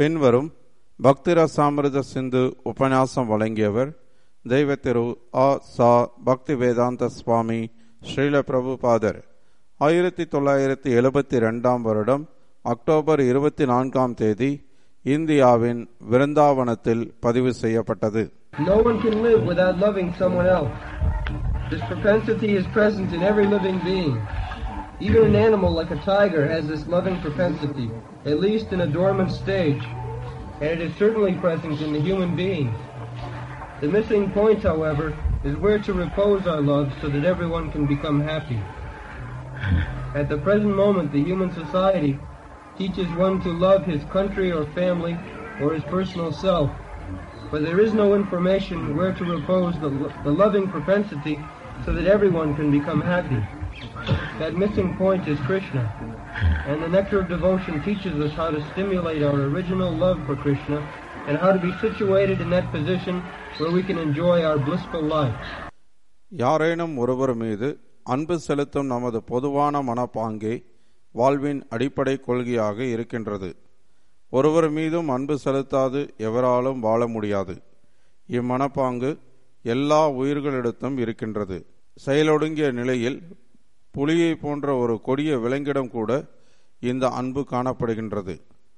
பின்வரும் பக்தி ரசாமிர்த சிந்து உபன்யாசம் வழங்கியவர் தெய்வ திரு ஆ. சா. பக்தி வேதாந்த சுவாமி ஸ்ரீல பிரபுபாதர். 1972 வருடம் அக்டோபர் 24 இந்தியாவின் விருந்தாவனத்தில் பதிவு செய்யப்பட்டது. No one can live without loving someone else. This propensity is present in every living being. Even an animal like a tiger has this loving propensity, at least in a dormant stage, and it is certainly present in the human being. The missing point, however, is where to repose our love so that everyone can become happy. At the present moment, the human society teaches one to love his country or family or his personal self, but there is no information where to repose the loving propensity so that everyone can become happy. That missing point is Krishna, and the Nectar of Devotion teaches us how to stimulate our original love for Krishna and how to be situated in that position where we can enjoy our blissful life. யாரேனும் ஒருவர் மீது அன்பு செலுத்தும் நமது பொதுவான மனப்பாங்கே வாழ்வின் அடிப்படை கொள்கையாக இருக்கின்றது. ஒருவர் மீதும் அன்பு செலுத்தாது எவராலும் வாழ முடியாது. இம்மனப்பாங்கு எல்லா உயிர்களிடத்தும் இருக்கின்றது. செயலொடுங்கிய நிலையில் புலியை போன்ற ஒரு கொடிய விலங்கிடம் கூட இந்த அன்பு காணப்படுகின்றது.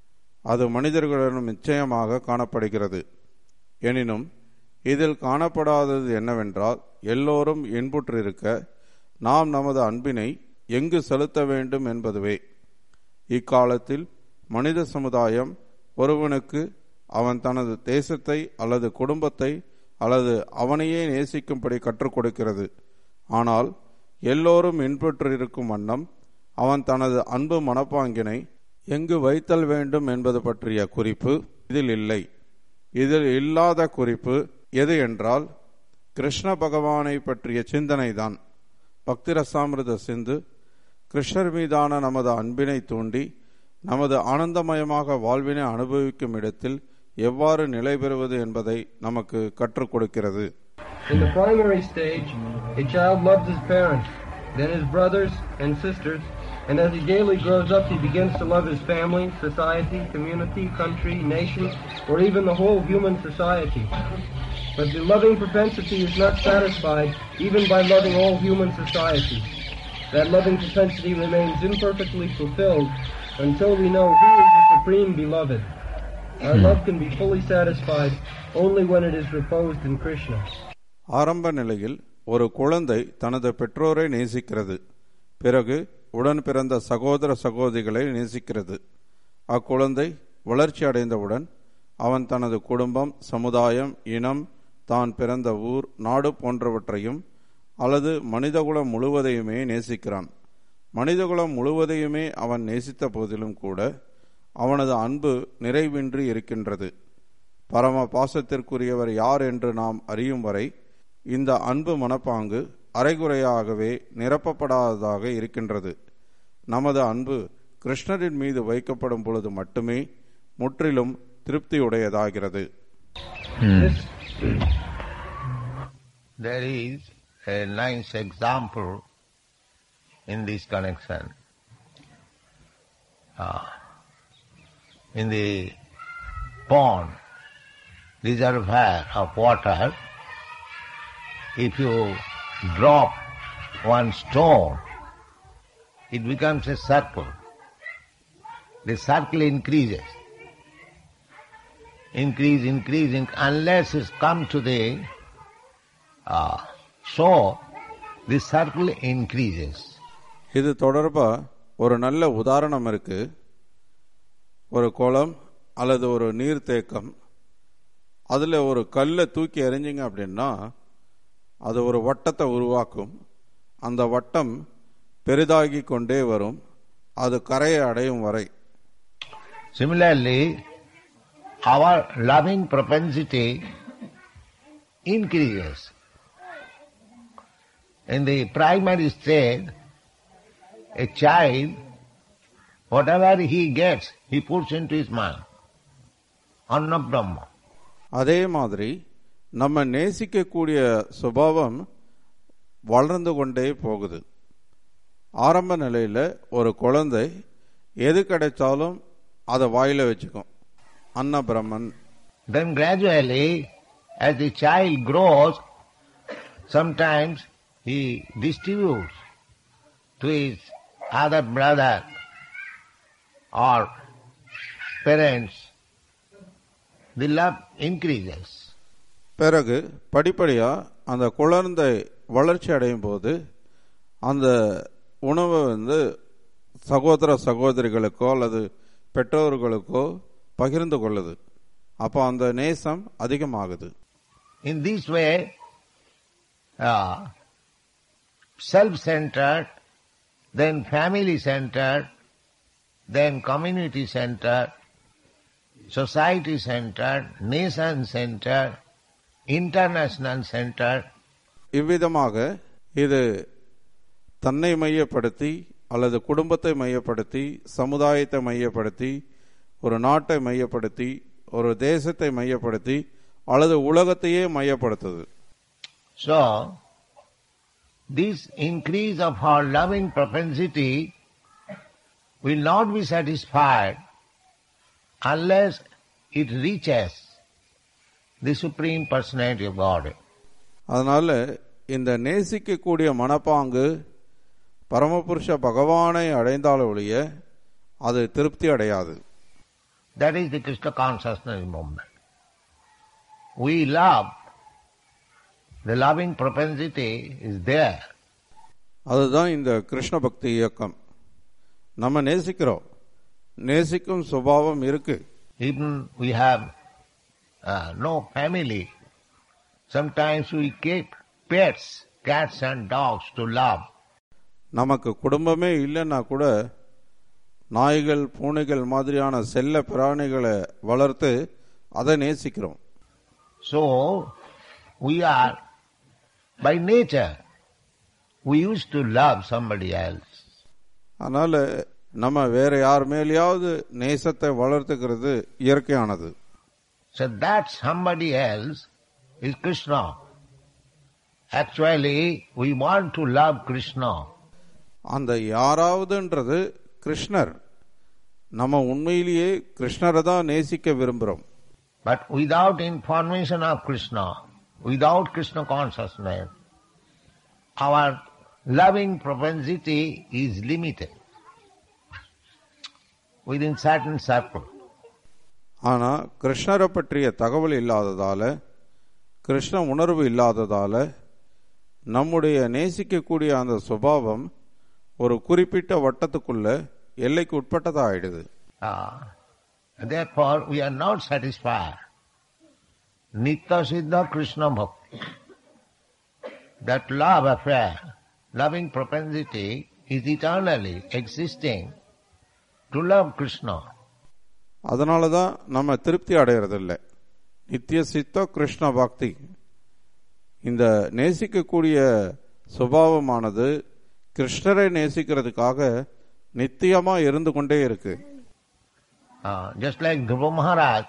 அது மனிதர்களிடம் நிச்சயமாக காணப்படுகிறது. எனினும் இதில் காணப்படாதது என்னவென்றால், எல்லோரும் இன்புற்றிருக்க நாம் நமது அன்பினை எங்கு செலுத்த வேண்டும் என்பதுவே. இக்காலத்தில் மனித சமுதாயம் ஒருவனுக்கு அவன் தனது தேசத்தை அல்லது குடும்பத்தை அல்லது அவனையே நேசிக்கும்படி கற்றுக் கொடுக்கிறது. ஆனால் எல்லோரும் இன்புற்றிருக்கும் வண்ணம் அவன் தனது அன்பு மனப்பாங்கினை எங்கு வைத்தல் வேண்டும் என்பது பற்றிய குறிப்பு இதில் இல்லை. இதில் இல்லாத குறிப்பு எது என்றால் கிருஷ்ண பகவானை பற்றிய சிந்தனைதான். பக்தி ரசாமிர்த சிந்து கிருஷ்ணர் மீதான நமது அன்பினை தூண்டி நமது ஆனந்தமயமாக வாழ்வினை அனுபவிக்கும் இடத்தில் எவ்வாறு நிலை பெறுவது என்பதை நமக்கு கற்றுக் கொடுக்கிறது. In the primary stage, a child loves his parents, then his brothers and sisters, and as he daily grows up, he begins to love his family, society, community, country, nation, or even the whole human society. But the loving propensity is not satisfied even by loving all human society. That loving propensity remains imperfectly fulfilled until we know who is the supreme beloved. Our love can be fully satisfied only when it is reposed in Krishna. ஆரம்ப நிலையில் ஒரு குழந்தை தனது பெற்றோரை நேசிக்கிறது. பிறகு உடன் பிறந்த சகோதர சகோதரிகளை நேசிக்கிறது. அக்குழந்தை வளர்ச்சி அடைந்தவுடன் அவன் தனது குடும்பம், சமுதாயம், இனம், தான் பிறந்த ஊர், நாடு போன்றவற்றையும் அல்லது மனிதகுலம் முழுவதையுமே நேசிக்கிறான். மனிதகுலம் முழுவதையுமே அவன் நேசித்த போதிலும் கூட அவனது அன்பு நிறைவின்றி இருக்கின்றது. பரம பாசத்திற்குரியவர் யார் என்று நாம் அறியும் வரை இந்த அன்பு மனப்பாங்கு அரைகுறையாகவே நிரப்பப்படாததாக இருக்கின்றது. நமது அன்பு கிருஷ்ணரின் மீது வைக்கப்படும் பொழுது மட்டுமே முற்றிலும் திருப்தியுடையதாகிறது. There is a nice example in this connection. In the pond, reservoir of water, if you drop one stone, it becomes a circle. The circle increases. Increasing, unless it comes to the shore, the circle increases. இது தொடர்பா ஒரு நல்ல உதாரணம் இருக்கு. ஒரு குளம் அல்லது ஒரு நீர்த்தேக்கம், அதில் ஒரு கல்லை தூக்கி எறிஞ்சிங்க அப்படின்னா அது ஒரு வட்டத்தை உருவாக்கும். அந்த வட்டம் பெரிதாகி கொண்டே வரும், அது கரையை அடையும் வரை. Similarly, our loving propensity increases. In the primary stage, a child, whatever he gets, he puts into his mind. Anna Brahma. அதே மாதிரி நம்ம நேசிக்கக்கூடிய சுபாவம் வளர்ந்து கொண்டே போகுது. ஆரம்ப நிலையில் ஒரு குழந்தை எது கிடைச்சாலும் அதை வாயில வச்சுக்கும். Anna Brahman. Then gradually, as the child grows, sometimes he distributes to his other brother or parents. The love increases. பிறகு படிப்படியா அந்த குழந்தை வளர்ச்சி அடையும் போது அந்த உணவை சகோதர சகோதரிகளுக்கோ அல்லது பெற்றோர்களுக்கோ பகிர்ந்து கொள்ளுது. அப்போ அந்த நேசம் அதிகமாகுது. In this way, self-centered, then family-centered, then community-centered, society-centered, nation-centered, international-centered. இவ்விதமாக இது தன்னை மையப்படுத்தி அல்லது குடும்பத்தை மையப்படுத்தி, சமுதாயத்தை மையப்படுத்தி, ஒரு நாட்டை மையப்படுத்தி, ஒரு தேசத்தை மையப்படுத்தி அல்லது உலகத்தையே மையப்படுத்துது. So, this increase of our loving propensity will not be satisfied unless it reaches the Supreme Personality of Godhead. அதனால இந்த நேசிக்கக்கூடிய மனப்பாங்கு பரமபுருஷ பகவானை அடைந்தால் ஒழிய அது திருப்தி அடையாது. That is the Krishna consciousness movement. We love. The loving propensity is there. அதுதான் இந்த கிருஷ்ண பக்தி இயக்கம். நம்ம நேசிக்கிறோம், நேசிக்கும் சுபாவம் இருக்கு. Even we have no family. Sometimes we keep pets, cats and dogs to love. நமக்கு குடும்பமே இல்லைன்னா கூட நாய்கள் பூனைகள் மாதிரியான செல்ல பிராணிகளை வளர்த்து அதை நேசிக்கிறோம். So we are, by nature, we used to love somebody else. அதனால நம்ம வேற யார் மேலேயாவது நேசத்தை வளர்த்துக்கிறது இயற்கையானது. So that somebody else is Krishna. Actually, we want to love Krishna. அந்த யாராவதுன்றது கிருஷ்ணர். நம்ம உண்மையிலேயே கிருஷ்ணரை தான் நேசிக்க விரும்புகிறோம். But without information of Krishna, without Krishna consciousness, our loving propensity is limited within certain circle. ஆனா கிருஷ்ணரை பற்றிய தகவல் இல்லாததால, கிருஷ்ண உணர்வு இல்லாததால நம்முடைய நேசிக்கக்கூடிய அந்த சுபாவம் ஒரு குறிப்பிட்ட வட்டத்துக்குள்ள எல்லைக்கு உட்பட்டதா ஆயிடுது. Therefore, we are not satisfied. Nitya Siddha Krishna Bhakti. That love affair, loving propensity is eternally existing to love Krishna. அதனாலதான் நம்ம திருப்தி அடையறதில்லை. நித்திய சித்த கிருஷ்ண பக்தி, இந்த நேசிக்கக்கூடிய சுபாவமானது கிருஷ்ணரை நேசிக்கிறதுக்காக நித்தியமா இருந்து கொண்டே இருக்கு. Just like Dhruva Maharaj,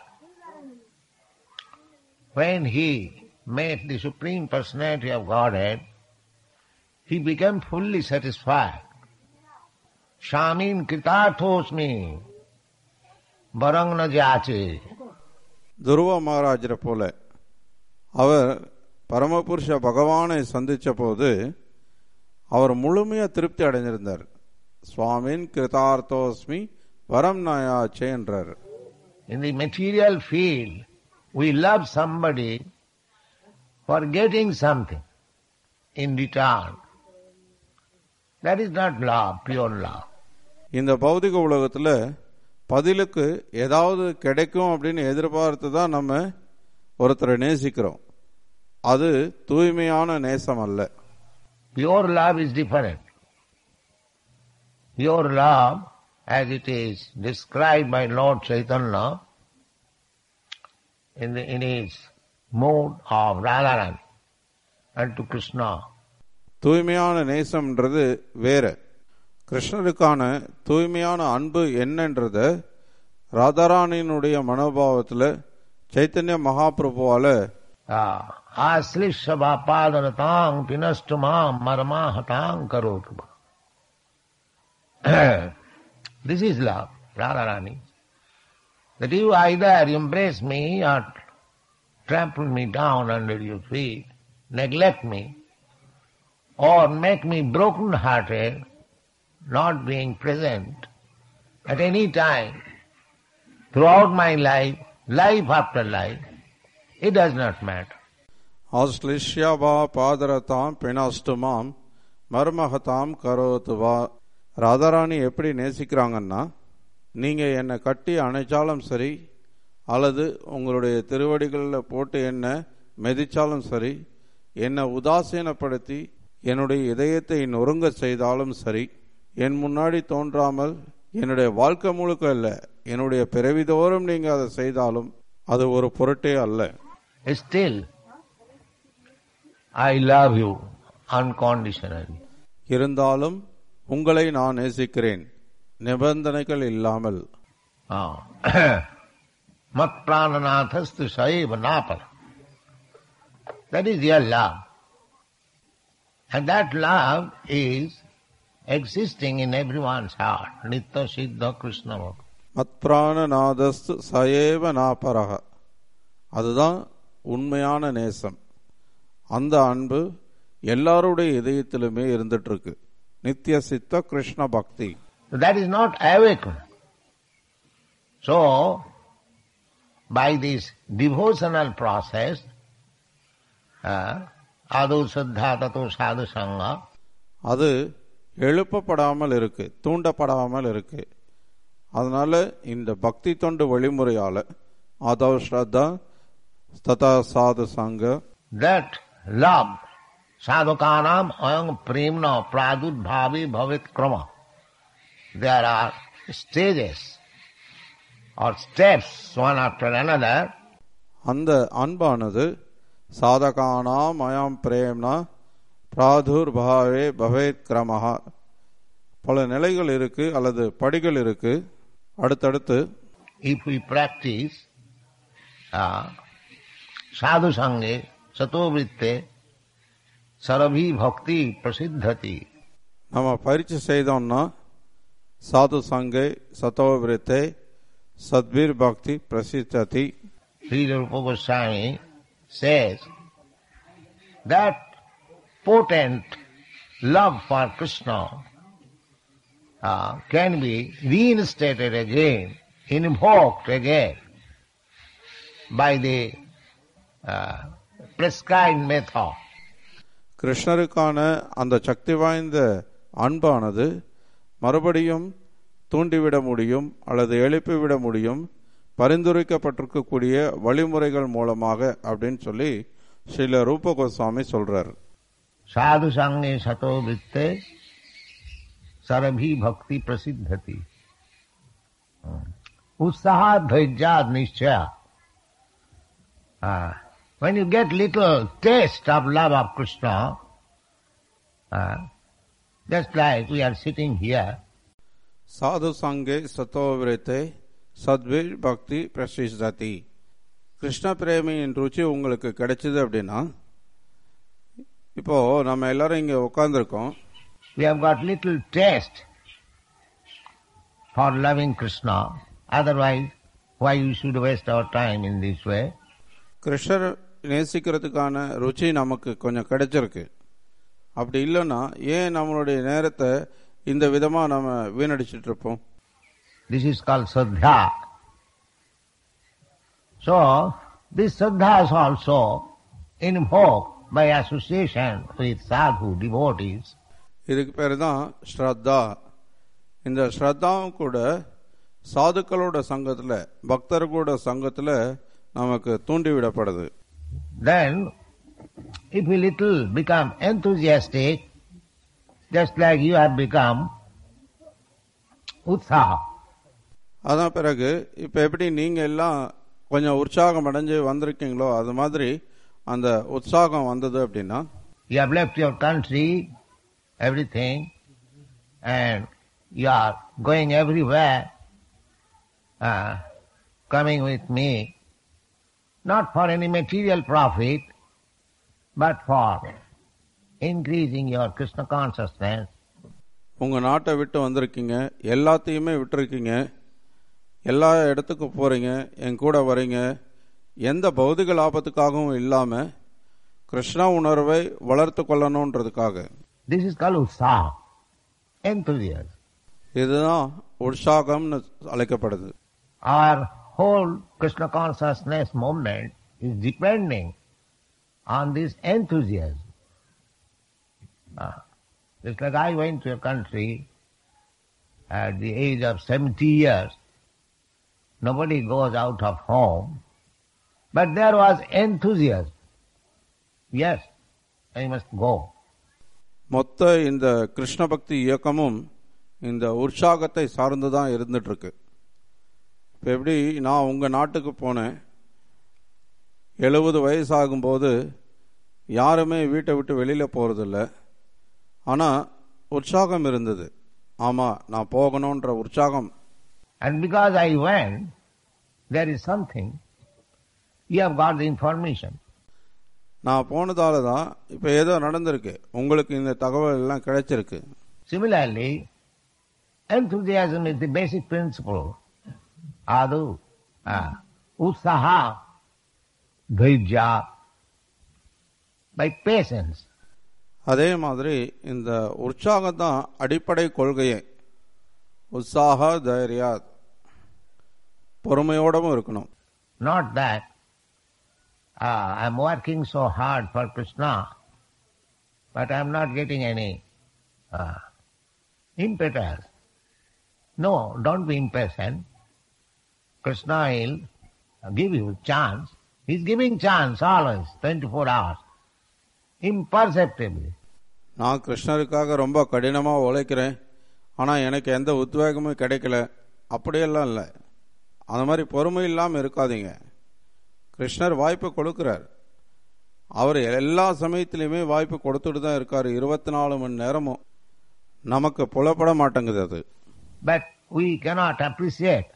when he met the Supreme Personality of Godhead, he became fully satisfied. Shamin kritarthosmi varang na jache. துருவ மகாராஜரை போல அவர் பரமபுருஷ பகவானை சந்திச்ச போது அவர் முழுமையா திருப்தி அடைஞ்சிருந்தார். சுவாமின் கிருதார்த்தோஸ்மி வரம் நயாச்சே என்றார். In the material field, we love somebody for getting something in return. That is not love, pure love. இந்த பௌதிக உலகத்துல பதிலுக்கு ஏதாவது கிடைக்கும் அப்படின்னு எதிர்பார்த்து தான் நம்ம ஒருத்தரை நேசிக்கிறோம். அது தூய்மையான நேசம் அல்ல. Pure love is different. Pure love, as it is described by Lord Chaitanya in his mood of Radharani and to Krishna. தூய்மையான நேசம்ன்றது வேற. கிருஷ்ணருக்கான தூய்மையான அன்பு என்னன்றத ராதாராணியினுடைய மனோபாவத்தில் Chaitanya மகாபிரபுவால ஆஸ்லிஷபாபாதரதாங் பினஸ்டுமாம் மரமாஹதாங் கரோது. This is love, Radharani. that you either embrace me or trample me down under your feet, neglect me, or make me broken-hearted, not being present at any time, throughout my life, life after life, it does not matter. ஆஸ்லிஷ்யவா பாதரதாம் பினாஸ்டுமாம் மர்மஹதாம் கரோத்துவா. Radharani எப்படி நேசிக்கிறாங்கன்னா, நீங்கள் என்னை கட்டி அணைச்சாலும் சரி, அல்லது உங்களுடைய திருவடிகளில் போட்டு என்னை மெதிச்சாலும் சரி, என்னை உதாசீனப்படுத்தி என்னுடைய இதயத்தை நொறுங்க செய்தாலும் சரி, என் முன்னாடி தோன்றாமல் என்னுடைய வாழ்க்கை முழுக்க இல்லை, என்னுடைய பிறவிதோறும் நீங்கள் அதை செய்தாலும் அது ஒரு பொருட்டே அல்ல. Still, I love you unconditionally. இருந்தாலும் உங்களை நான் நேசிக்கிறேன், நிபந்தனைகள் இல்லாமல். Mat prananathastu saiva napara. That is your love. And that love is existing in everyone's heart. Nitya Siddha Krishna Bhakti. மத்பிராணநாதஸ்து சயேவ நாபரக. அதுதான் உண்மையான நேசம். அந்த அன்பு எல்லாருடைய இதயத்திலுமே இருந்துட்டு இருக்கு. நித்திய சித்த கிருஷ்ண பக்தி. That is not awakened. So, by this devotional process, adu saddha tato sadhu sangha, அது எழுப்பப்படாமல் இருக்கு, தூண்டப்படாமல் இருக்கு. அதனால இந்த பக்தி தொண்டு வழிமுறையால ஆதவ ஸ்ரத்தா ததா சாது சங்க, that love sadhukanam ayam premna pradudbhavi bhavet krama. There are stages or steps one after another. அந்த அன்பானது சாதகானா மயம் பிரேம்னா பிராதுர்பாவே பவேத் கிரமஹா, பல நிலைகள் இருக்கு அல்லது படிகள் இருக்கு. அடுத்தடுத்து If we practice sadhu sange sato vritte sarabhi bhakti prasiddhati, நம்ம பயிற்சி செய்தோம்னா சாது சங்கை சதோவிரத்தை சத்வீர் பக்தி பிரசித்ததி. Srila Rupa Goswami says that potent love for Krishna can be reinstated again, invoked again by the prescribed method. கிருஷ்ணருக்கான அந்த சக்தி வாய்ந்த அன்பானது மறுபடியும் தூண்டிவிட முடியும் அல்லது எழுப்பிவிட முடியும் பரிந்துரைக்கப்பட்டிருக்கக்கூடிய வழிமுறைகள் மூலமாக அப்படின்னு சொல்லி ஸ்ரீல ரூப கோஸ்வாமி சொல்றார். சாது சங்கே சதோ வித்தே சரபி பக்தி பிரசித்ததி உற்சாஹா धैर्याद निश्चय. When you get little taste of love of Krishna, just like we are sitting here, சாது சங்கே சத்தோவிரத்தை சத்வீர் பக்தி பிரசித்ததி. கிருஷ்ண பிரேமியின் ருச்சி உங்களுக்கு கிடைச்சது அப்படின்னா, இப்போ நம்ம எல்லாரும் இங்க உட்கார்ந்துருக்கோம். we have got little taste for loving Krishna. Otherwise, why you should waste our time in this way? கிருஷ்ணர் நேசிக்கிறதுக்கான ருச்சி நமக்கு கொஞ்சம் கிடைச்சிருக்கு. அப்படி இல்லைன்னா ஏன் நம்மளுடைய நேரத்தை இந்த விதமா நம்ம வீணடிச்சிட்டு இருப்போம்? This is called Saddha. So, this Saddha is also invoked by association with sadhu, devotees. இதுக்கு பேர் தான் ஸ்ரத்தா. இந்த ஸ்ரத்தாவும் கூட சாதுக்களோட சங்கத்துல, பக்தர்களோட சங்கத்துல நமக்கு தூண்டிவிடப்படுது. Then, if we little become enthusiastic, just like you have become utsaha. அதான் பிறகு இப்ப எப்படி நீங்க எல்லாம் கொஞ்சம் உற்சாகம் அடைஞ்சு வந்திருக்கீங்களோ அது மாதிரி அந்த உற்சாகம் வந்தது அப்படின்னா, you have left your country, everything, and you are going everywhere, coming with me, not for any material profit, but for increasing your Krishna consciousness. உங்க நாட்டை விட்டு வந்திருக்கீங்க, எல்லாத்தையுமே விட்டுருக்கீங்க. எல்லா இடத்துக்கும் போறீங்க, என் கூட வரீங்க, எந்த பௌதிக லாபத்துக்காகவும் இல்லாம கிருஷ்ணா உணர்வை வளர்த்து கொள்ளணும்ன்றதுக்காக. This is called utsaha, enthusiasm. இதுதான் உற்சாகம்னு அழைக்கப்படுது. Our whole Krishna consciousness movement is depending on this enthusiasm. Just like I went to a country at the age of 70 years. Nobody goes out of home, but there was enthusiasm. Yes, I must go. மொத்த இந்த கிருஷ்ண பக்தி இயக்கமும் இந்த உற்சாகத்தை சார்ந்துதான் இருந்துட்டு இருக்கு. இப்போ எப்படி நான் உங்க நாட்டுக்கு போனேன், 70 வயசாகும்போது யாருமே வீட்டை விட்டு வெளியில போறதில்ல, ஆனா உற்சாகம் இருந்தது. ஆமா, நான் போகணும்ன்ற உற்சாகம். And because I went, there is something, you have got the information. நான் போனதால தான் இப்ப ஏதோ நடந்திருக்கு, உங்களுக்கு இந்த தகவல் எல்லாம் கிடைச்சிருக்கு. Similarly, enthusiasm is the basic principle. Adu, utsaha, dhairya, by patience. அதே மாதிரி இந்த உற்சாகம் தான் அடிப்படை கொள்கையே. உற்சாக தைரியா, பொறுமையோடவும் இருக்கணும். Not that I am working so hard for Krishna, but I am not getting any impetus. No, don't be impatient. Krishna will give you chance. He is giving chance always, 24 hours, imperceptibly. நான் கிருஷ்ணருக்காக ரொம்ப கடினமா உழைக்கிறேன், ஆனா எனக்கு எந்த உத்வேகமும் கிடைக்கல, அப்படியெல்லாம் இல்லை. அந்த மாதிரி பொறுமை இல்லாமல் இருக்காதீங்க. கிருஷ்ணர் வாய்ப்பு கொடுக்கிறார். அவர் எல்லா சமயத்திலையுமே வாய்ப்பு கொடுத்துட்டு தான் இருக்காரு, 24 மணி நேரமும். நமக்கு புலப்பட மாட்டேங்குது அது. But we cannot appreciate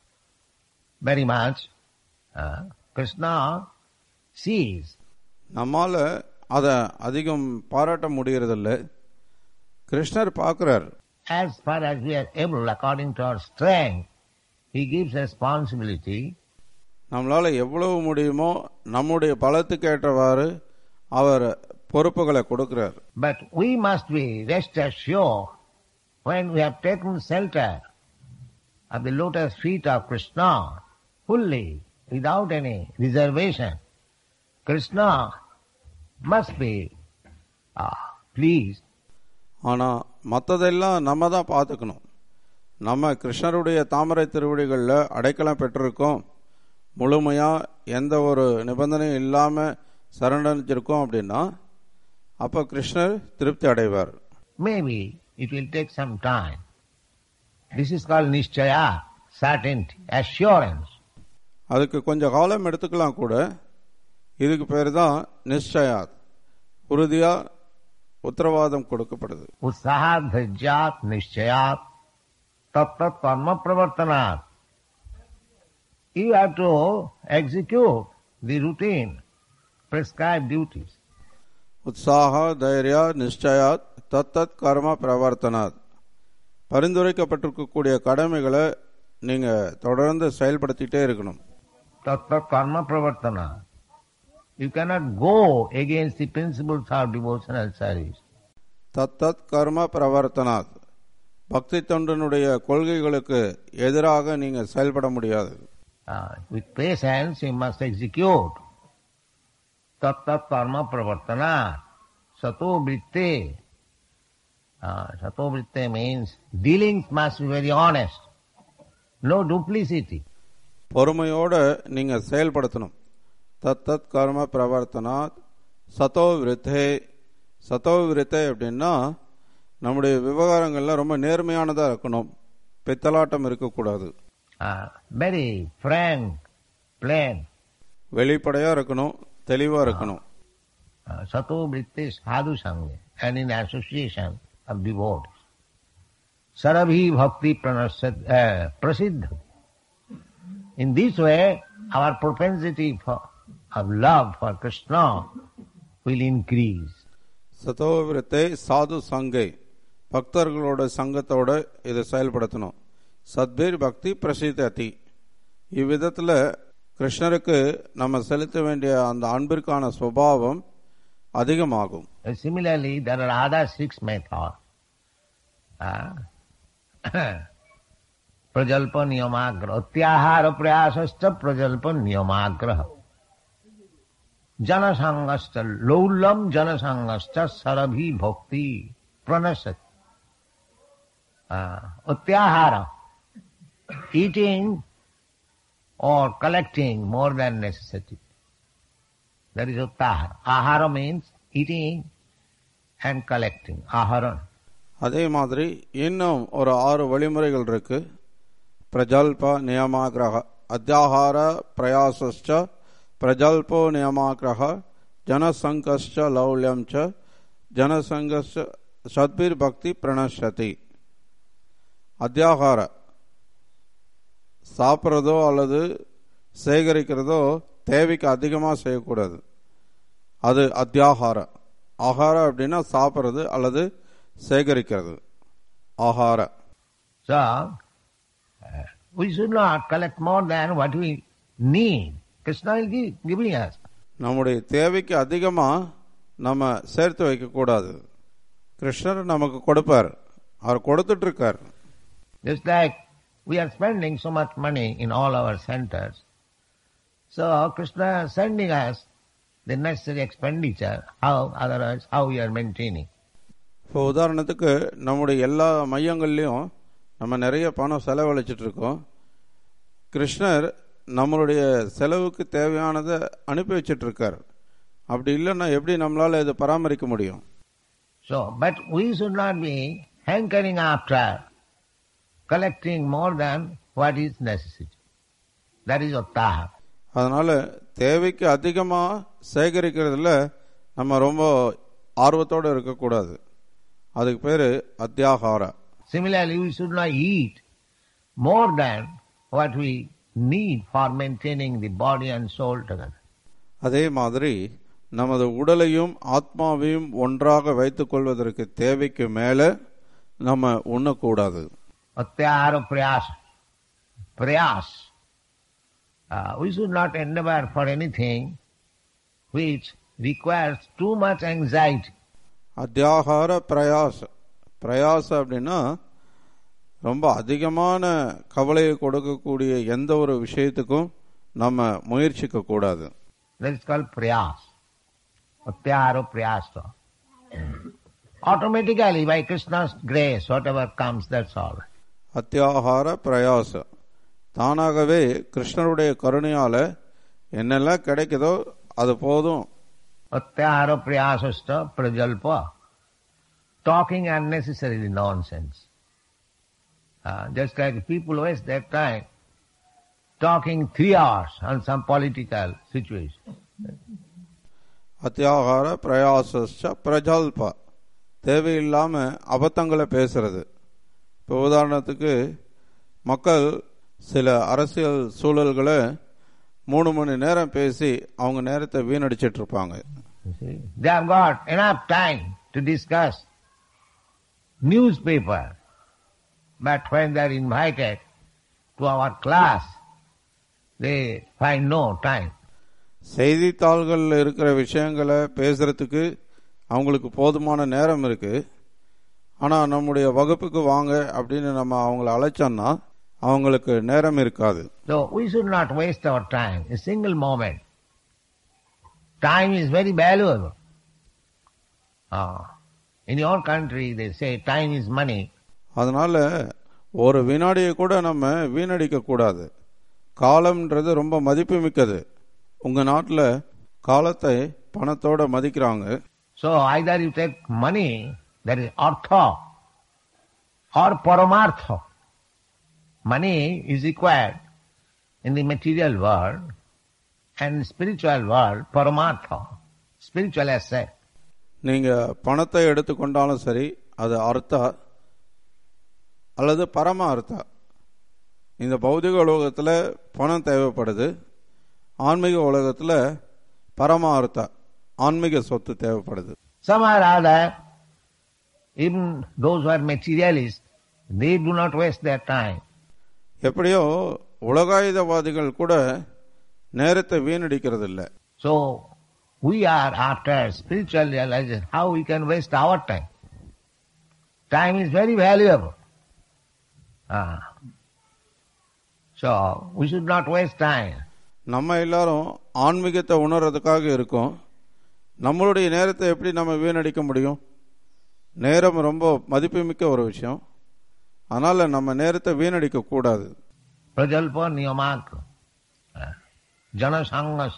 very much. Krishna sees. நம்மால அதை அதிகம் பாராட்ட முடியறதில்லை. கிருஷ்ணர் பார்க்கிறார். As far as we are able, according to our strength, He gives responsibility. நம்மளால எவ்வளவு முடியுமோ நம்முடைய பலத்துக்கு ஏற்றவாறு அவர் பொறுப்புகளை கொடுக்கிறார். But we must be rest assured, when we have taken shelter of the lotus feet of Krishna fully, without any reservation, Krishna must be pleased. ஆனா மற்றதெல்லாம் நம்ம தான் பார்த்துக்கணும். நம்ம கிருஷ்ணருடைய தாமரை திருவடிகளில் அடைக்கலம் பெற்றிருக்கோம், முழுமையா எந்த ஒரு நிபந்தனையும் இல்லாம சரணடைஞ்சிருக்கோம் அப்படின்னா அப்ப கிருஷ்ணர் திருப்தி அடைவார். Maybe it will take some time. This is called nischaya, certainty, assurance. அதுக்கு கொஞ்சம் காலம் எடுத்துக்கலாம் கூட. இதுக்கு பேர் தான் நிச்சயாத், உறுதியா உத்தரவாதம் கொடுக்கப்படுது. Utsahat, dhairjat, nischayat, tat karma pravartanat. You have to execute the routine, prescribed duties. உற்சாக தைரியா நிச்சயாத் தத்தத் கர்ம பிரவர்த்தனாத். பரிந்துரைக்கப்பட்டிருக்கக்கூடிய கடமைகளை நீங்க தொடர்ந்து செயல்படுத்திட்டே இருக்கணும். Tat karma pravartanat. You cannot go against the principles of devotional service. தத்தத் கர்ம பிரவர்த்தனாத். பக்தி தொண்டனுடைய கொள்கைகளுக்கு எதிராக நீங்க செயல்பட முடியாது. With patience you must execute. Tat karma pravartanat. Sato vritte. Sato vritte means dealings must be very honest. No duplicity. பொறுமையோட நீங்க செயல்படுத்தணும். தத்தத் கர்ம பிரவர்த்தனாத் சதோ விருத்தே. சதோ விருத்தே அப்படின்னா நம்முடைய விவகாரங்கள்ல ரொம்ப நேர்மையானதா இருக்கணும், பித்தலாட்டம் இருக்கக்கூடாது. Very frank, plain. வெளிப்படையா இருக்கணும், தெளிவா இருக்கணும். Sato vritte sadhu sangha, and in association of devotees. Sarabhi bhakti prasiddha. In this way, our propensity of love for Krishna will increase. சதோ விருத்தே சாது சங்கை, பக்தர்களோட சங்கத்தோட இதை செயல்படுத்தணும். சத்பீர் பக்தி பிரசித்தி. இவ்விதத்தில் கிருஷ்ணருக்கு நம்ம செலுத்த வேண்டிய அந்த அன்பிற்கான சுபாவம் அதிகமாகும். Similarly, there are other 6 methods. Prajalpa niyamagraha, atyahara prayasascha prajalpa niyamagraha, janasangascha laulam janasangascha sarabhi bhakti pranasat. Atyahara, eating or collecting more than necessity. That is uttahara. Ahara means eating and collecting. Ahara. அதே மாதிரி இன்னும் ஒரு 6 வழிமுறைகள் இருக்கு. பிரஜல்ப நியமாகிரக, அத்தியாகார பிரயாசஸ்ச, பிரஜல்போ நியமாகிரக, ஜனசங்கஸ்ச லௌல்யம் ச, ஜனசங்கஸ்ச சத்பீர் பக்தி பிரணஷதி. அத்தியாகார சாப்பிட்றதோ அல்லது சேகரிக்கிறதோ தேவைக்கு அதிகமாக செய்யக்கூடாது. அது அத்தியாகார. ஆகார அப்படின்னா சாப்பிட்றது அல்லது சேகரிக்கிறது. ஆகார. So, we should not collect more than what we need. Krishna is giving us. நம்முடைய தேவைக்கு அதிகமாக நம்ம சேர்த்து வைக்கக்கூடாது. கிருஷ்ணர் நமக்கு கொடுப்பார், அவர் கொடுத்துட்டு இருக்கார். Just like we are spending so much money in all our centers, so Krishna is sending us the necessary expenditure, otherwise how we are maintaining. இப்போ உதாரணத்துக்கு நம்முடைய எல்லா மையங்கள்லையும் நம்ம நிறைய பணம் செலவழிச்சிட்டு இருக்கோம். கிருஷ்ணர் நம்மளுடைய செலவுக்கு தேவையானதை அனுப்பி வச்சிட்டு இருக்கார். அப்படி இல்லைன்னா எப்படி நம்மளால இதை பராமரிக்க முடியும்? So, but we should not be hankering after collecting more than what is necessary. That is uttahara. அதனால தேவைக்கு அதிகமாக சேகரிக்கிறதுல நம்ம ரொம்ப ஆர்வத்தோடு இருக்கக்கூடாது. அதுக்கு பேரு அத்தியாகாரா. Similarly, we should not eat more than what we need for maintaining the body and soul together. அதே மாதிரி நமது உடலையும் ஆத்மாவையும் ஒன்றாக வைத்துக் கொள்வதற்கு தேவைக்கு மேல நம்ம உண்ணக்கூடாது. Atyahara prayas. We should not endeavor for anything which requires too much anxiety. அத்தியாகார பிரயாச அப்படின்னா ரொம்ப அதிகமான கவலையை கொடுக்கக்கூடிய எந்த ஒரு விஷயத்துக்கும் நம்ம முயற்சிக்க கூடாது. That is called prayas. Atyahara prayasa. Automatically, by Krishna's grace, whatever comes, that's all. அத்தியாகார பிரயாச, தானாகவே கிருஷ்ணருடைய கருணையால என்னெல்லாம் கிடைக்குதோ அது போதும். Atyahara prayasasta prajalpa. Talking unnecessarily nonsense. Just like people waste their time talking 3 hours on some political situation. அத்தியாகார பிரயாச பிரஜல்ப, தேவையில்லாம அபத்தங்களை பேசுறது. இப்போ உதாரணத்துக்கு மக்கள் சில அரசியல் சூழல்களை 3 மணி நேரம் பேசி அவங்க நேரத்தை வீணடிச்சிட்டு இருப்பாங்க. They have got enough time to discuss newspaper, but when they are invited to our class, they find no time. செய்தித்தாள்கள் இருக்கிற விஷயங்களை பேசுறதுக்கு அவங்களுக்கு போதுமான நேரம் இருக்கு. ஆனா நம்முடைய வகுப்புக்கு வாங்க அப்படின்னு நம்ம அவங்களை அழைச்சோம்னா அவங்களுக்கு நேரம் இருக்காது. So we should not waste our time, a single moment. Time is very valuable. In your country they say time is money. அதனால ஒரு வினாடியை கூட நம்ம வீணடிக்க கூடாது. காலம்ன்றது ரொம்ப மதிப்பு மிக்கது. உங்க நாட்டில் காலத்தை பணத்தோட மதிக்கிறாங்க. So either you take money, that is artha, or paramartha. Money is required in the material world and spiritual world, paramartha, spiritual asset. நீங்க பணத்தை எடுத்துக்கொண்டாலும் சரி, அது அர்த்தா அல்லது பரம அர்த்தா. இந்த பௌதிக உலகத்தில் பணம் தேவைப்படுது, ஆன்மீக உலகத்தில் பரம அர்த்தா ஆன்மீக சொத்து தேவைப்படுது. Somehow or other, even those who are materialists, they do not waste their time. எப்படியோ உலகாயுதவாதிகள் கூட நேரத்தை வீணடிக்கிறது இல்லை. So we are after spiritual realization how we can waste our time. Time is very valuable. So we should not waste time. நம்ம எல்லாரும் ஆன்மீகத்தை உணர்றதுக்காக இருக்கோம். நம்மளுடைய நேரத்தை எப்படி நம்ம வீணடிக்க முடியும்? நேரம் ரொம்ப மதிப்புமிக்க ஒரு விஷயம். அதனால நம்ம நேரத்தை வீணடிக்க கூடாது. Prajalpa niyamakra janasangas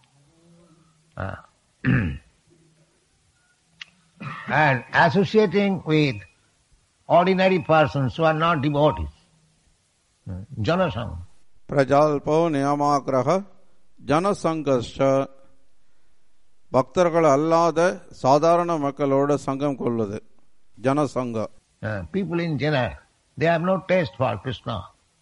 and associating with ordinary persons who are not devotees. Janasanga. பிரஜால்போ நியமாக்கிரக ஜனசங்கஸ்ச, பக்தர்கள் அல்லாத சாதாரண மக்களோட சங்கம் கொள்வது Jana Sangh. People in general, they have no taste for Krishna.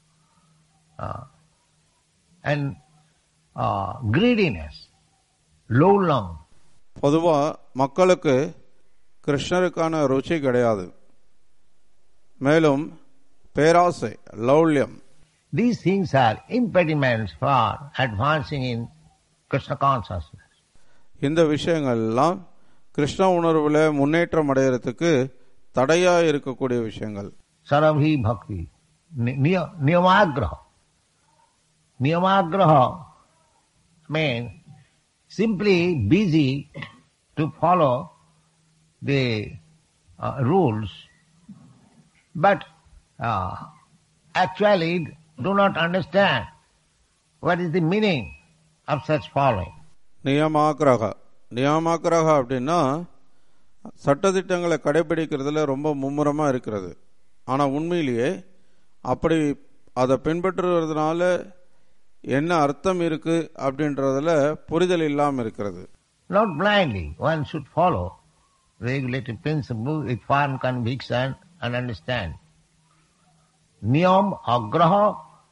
And greediness, low lung. பொதுவா மக்களுக்கு கிருஷ்ணருக்கான ருச்சி கிடையாது. மேலும் பேராசை, லௌல்யம், These things are impediments for advancing in Krishna consciousness. இந்த விஷயங்கள் எல்லாம் கிருஷ்ண உணர்வுல முன்னேற்றம் அடைகிறதுக்கு தடையா இருக்கக்கூடிய விஷயங்கள். Sarabhi bhakti, niyamagraha. Niyamagraha means simply busy to follow the rules, but actually do not understand what is the meaning of such following. நியமாக்கிரக அப்படின்னா சட்டதிட்டங்களை கடைபிடிக்கிறதுல ரொம்ப மும்முரமா இருக்கிறது. ஆனா உண்மையிலேயே அப்படி அதை பின்பற்றுறதுனால என்ன அர்த்தம் இருக்கு அப்படின்றதுல புரிதல் இல்லாம இருக்கிறது. Not blindly, one should follow regulative principle with firm conviction and understand. Niyam agraha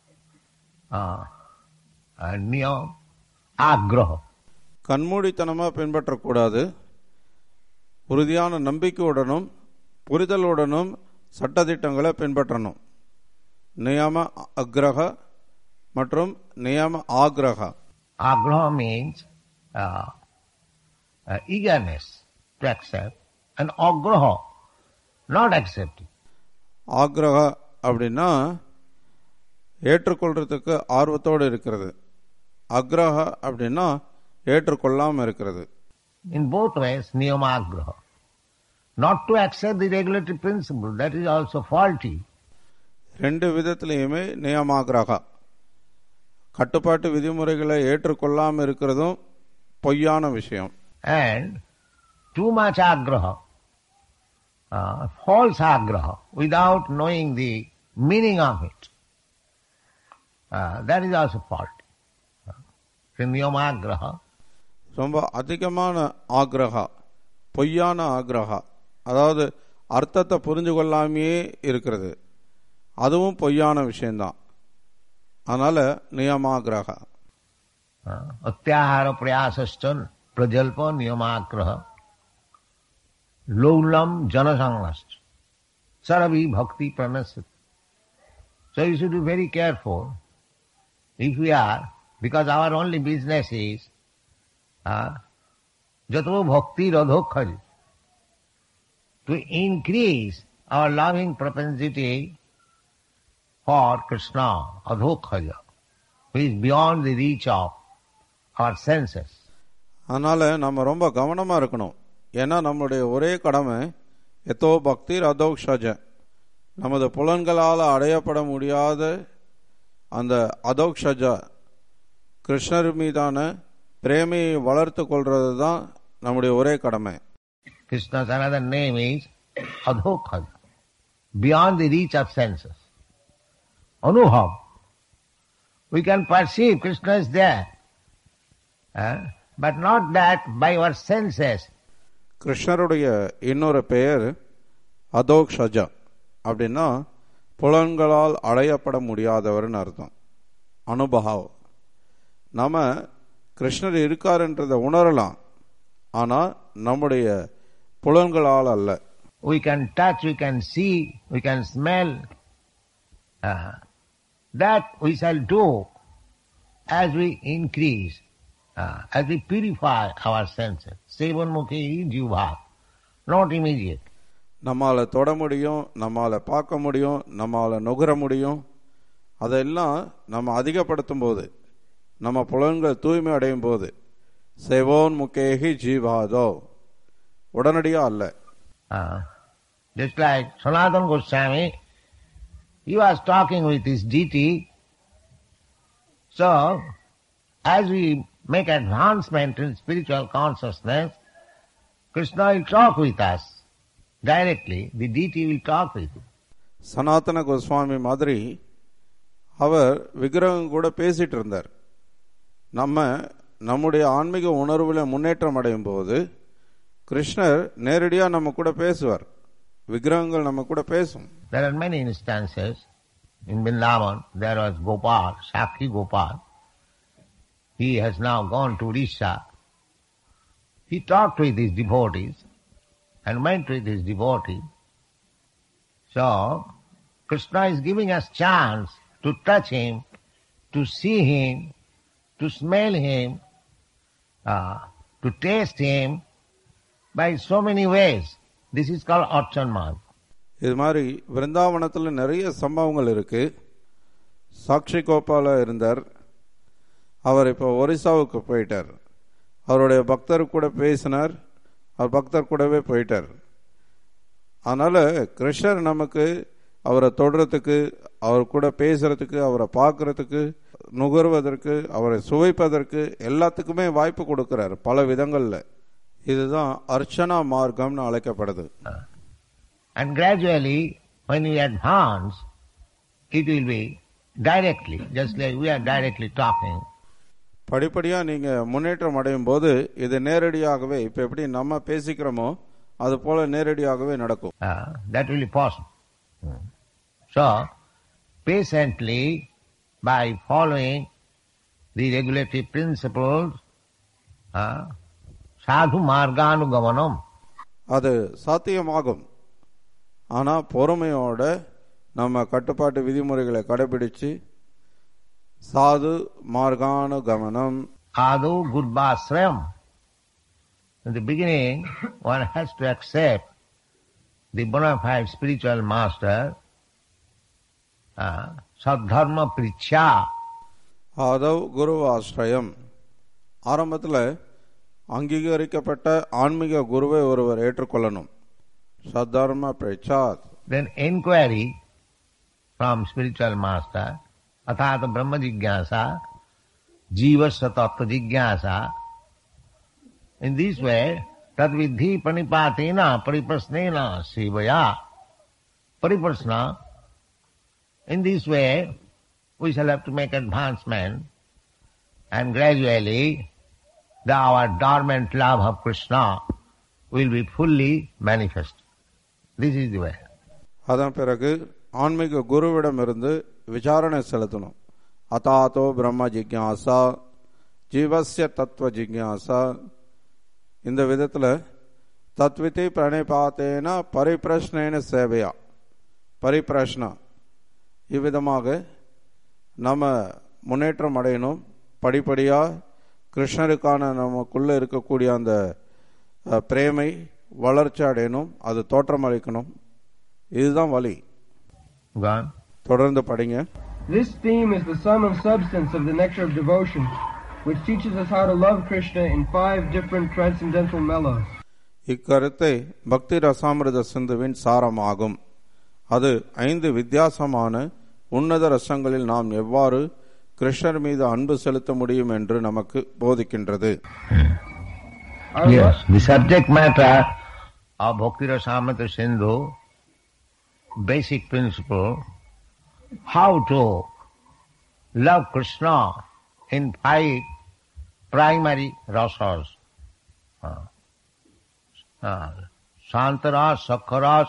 and niyam agraha. கண்மூடித்தனமா பின்பற்றக்கூடாது. உறுதியான நம்பிக்கையுடனும் புரிதலுடனும் சட்டதிட்டங்களை பின்பற்றணும். நியம அக்ரஹ மற்றும் நியம ஆக்ரஹ. Agraha means eagerness to accept, and agraha not accepting. ஆக்ரஹ அப்படின்னா ஏற்றுக்கொள்றதுக்கு ஆர்வத்தோடு இருக்கிறது. அக்ரஹ அப்படின்னா ஏற்றுக்கொள்ளாம இருக்கிறது. In both ways, niyamagraha. Not to accept the regulatory principle, that is also faulty. ரெண்டு விதத்திலையுமே நியமாகிரகா, கட்டுப்பாட்டு விதிமுறைகளை ஏற்றுக்கொள்ளாம இருக்கிறதும் பொய்யான விஷயம். And too much agraha, false agraha, without knowing the meaning of it, that is also faulty. Niyamagraha. ரொம்ப அதிகமான ஆக்ரஹா, பொய்யான ஆக்ரஹா, அதாவது அர்த்தத்தை புரிஞ்சு கொள்ளாமையே இருக்கிறது, அதுவும் பொய்யான விஷயம்தான். அதனால நியமாகிரகா. அத்தியாஹார பிரயாசஸ்டன் பிரஜல்ப நியமாகிரஹ லௌலம் ஜனசங்கஸ்ட சரவி பக்தி பிரணஸ்யதி. So you should be very careful. If we are, because our only business is jato bhakti radhokhari, to increase our loving propensity for Krishna, adhokhaya, who is beyond the reach of our senses. அதனால நம்ம ரொம்ப கவனமா இருக்கணும். ஏன்னா நம்மளுடைய ஒரே கடமை எதோ பக்தி அதோக்ஷஜ, நமது புலன்களால் அடையப்பட முடியாத அந்த அதோக்ஷஜ கிருஷ்ணர் மீதான பிரேமையை வளர்த்து கொள்றது தான் நம்முடைய ஒரே கடமை. Krishna's another name is adhokhaya, beyond the reach of senses. Anubhav. We can perceive Krishna is there, but not that by our senses. கிருஷ்ணருடைய இன்னொரு பெயர் அதோக்ஷஜா. அப்படின்னா புலன்களால் அடையப்பட முடியாதவர்னு அர்த்தம். அனுபவம். நாம கிருஷ்ணர் இருக்காருன்றதை உணரலாம், ஆனா நம்முடைய புலன்களால் அல்ல. We can touch, we can see, we can smell, That we shall do as we increase, as we purify our senses. Sevanmukhi jivha, not immediate. நம்மால தொட முடியும், நம்மால பார்க்க முடியும், நம்மால நுகர முடியும். அதெல்லாம் நம்ம அதிகப்படுத்தும் போது, நம்ம புலன்கள் தூய்மை அடையும் போது, சேவோன் முகேஹி ஜீவாதோ, உடனடியா அல்ல. Just like Sanatana Goswami, he was talking with his deity. So, as we make advancement in spiritual consciousness, Krishna will talk with us directly. The deity will talk with you. சனாதன கோஸ்வாமி மாதிரி அவர் விக்கிரகம் கூட பேசிட்டு இருந்தார். நம்முடைய ஆன்மீக உணர்வுல முன்னேற்றம் அடையும் போது கிருஷ்ணர் நேரடியா நம்ம கூட பேசுவார். விக்கிரகங்கள் நம்ம கூட பேசும். There are many instances. In Vrindavan, there was Gopal, Sakhi Gopal. He has now gone to Odisha. He talked with his devotees and went with his devotees. So, Krishna is giving us chance to touch him, to see him, to smell him, to taste him by so many ways. This is called Archan Marg. இது மாதிரி விருந்தாவனத்தில் நிறைய சம்பவங்கள் இருக்கு. சாக்ஷி கோபால இருந்தார். அவர் இப்போ ஒரிசாவுக்கு போயிட்டார். அவருடைய பக்தர் கூட பேசினார். அவர் பக்தர் கூடவே போயிட்டார். அதனால கிருஷ்ணர் நமக்கு அவரை தொடுறதுக்கு, அவர் கூட பேசுறதுக்கு, அவரை பார்க்கறதுக்கு, நுகர்வதற்கு, அவரை சுவைப்பதற்கு எல்லாத்துக்குமே வாய்ப்பு கொடுக்கிறார் பல விதங்கள்ல. இதுதான் அர்ச்சனா மார்க்கம்னு அழைக்கப்படுது. And gradually, when we advance, it will be directly, just like we are directly talking. படிப்படியா நீங்க முன்னேற்றம் அடையும் போது இது நேரடியாகவே, இப்ப எப்படி நம்ம பேசிக்கிறோமோ அது போல நேரடியாகவே நடக்கும். That will be possible. So, patiently, by following the regulative principles, sadhu marganugamanam, அது சாத்தியமாகும். ஆனா பொறுமையோட நம்ம கட்டுப்பாட்டு விதிமுறைகளை கடைபிடிச்சு சாது மார்கானு Gamanam, adu gurvasrayam. In the beginning, one has to accept the bona fide spiritual master, sadharma prichya. Aadhav குரு ஆசிரயம். ஆரம்பத்தில் அங்கீகரிக்கப்பட்ட ஆன்மீக குருவை ஒருவர் ஏற்றுக்கொள்ளணும். சத்தர்ம பிரச்சாத். Then inquiry from spiritual master, athata brahma jigyasa, jivasya tattva jigyasa. In this way, tad vidhi panipatena pariprasnena sivaya. Pariprasna. In this way, we shall have to make advancement, and gradually our dormant love of Krishna will be fully manifest. This is the way. அதன் பிறகு ஆன்மீக குருவிடமிருந்து விசாரணை செலுத்தணும். அதாத்தோ பிரம்ம ஜிக்யாசா, ஜீவஸ்ய தத்துவ ஜிக்யாசா. இந்த விதத்தில் தத்விதி பிரணிபாத்தேன பரிப்பிரஷ்னேன சேவையா, பரிப்பிரஷ்னா, இவ்விதமாக நம்ம முன்னேற்றம் அடையணும். படிப்படியாக கிருஷ்ணருக்கான நமக்குள்ள இருக்கக்கூடிய அந்த பிரேமை வளர்ச்சி அடையணும், அது தோற்றம் அளிக்கணும். இதுதான் வழி. தொடர்ந்து படிங்க. This theme is the sum and substance of the nectar of devotion, which teaches us how to love Krishna in 5 different transcendental mellows. இக்கருத்தை பக்தி ரசாமிருத சிந்துவின் சாரமாகும். அது 5 வித்தியாசமான உன்னத ரசங்களில் நாம் எவ்வாறு கிருஷ்ணர் மீது அன்பு செலுத்த முடியும் என்று நமக்கு போதிக்கின்றது. Yes, the subject matter of Bhakti Rasamrita Sindhu, basic principle, how to love Krishna in 5 primary rasas. Santaras, Sakharas,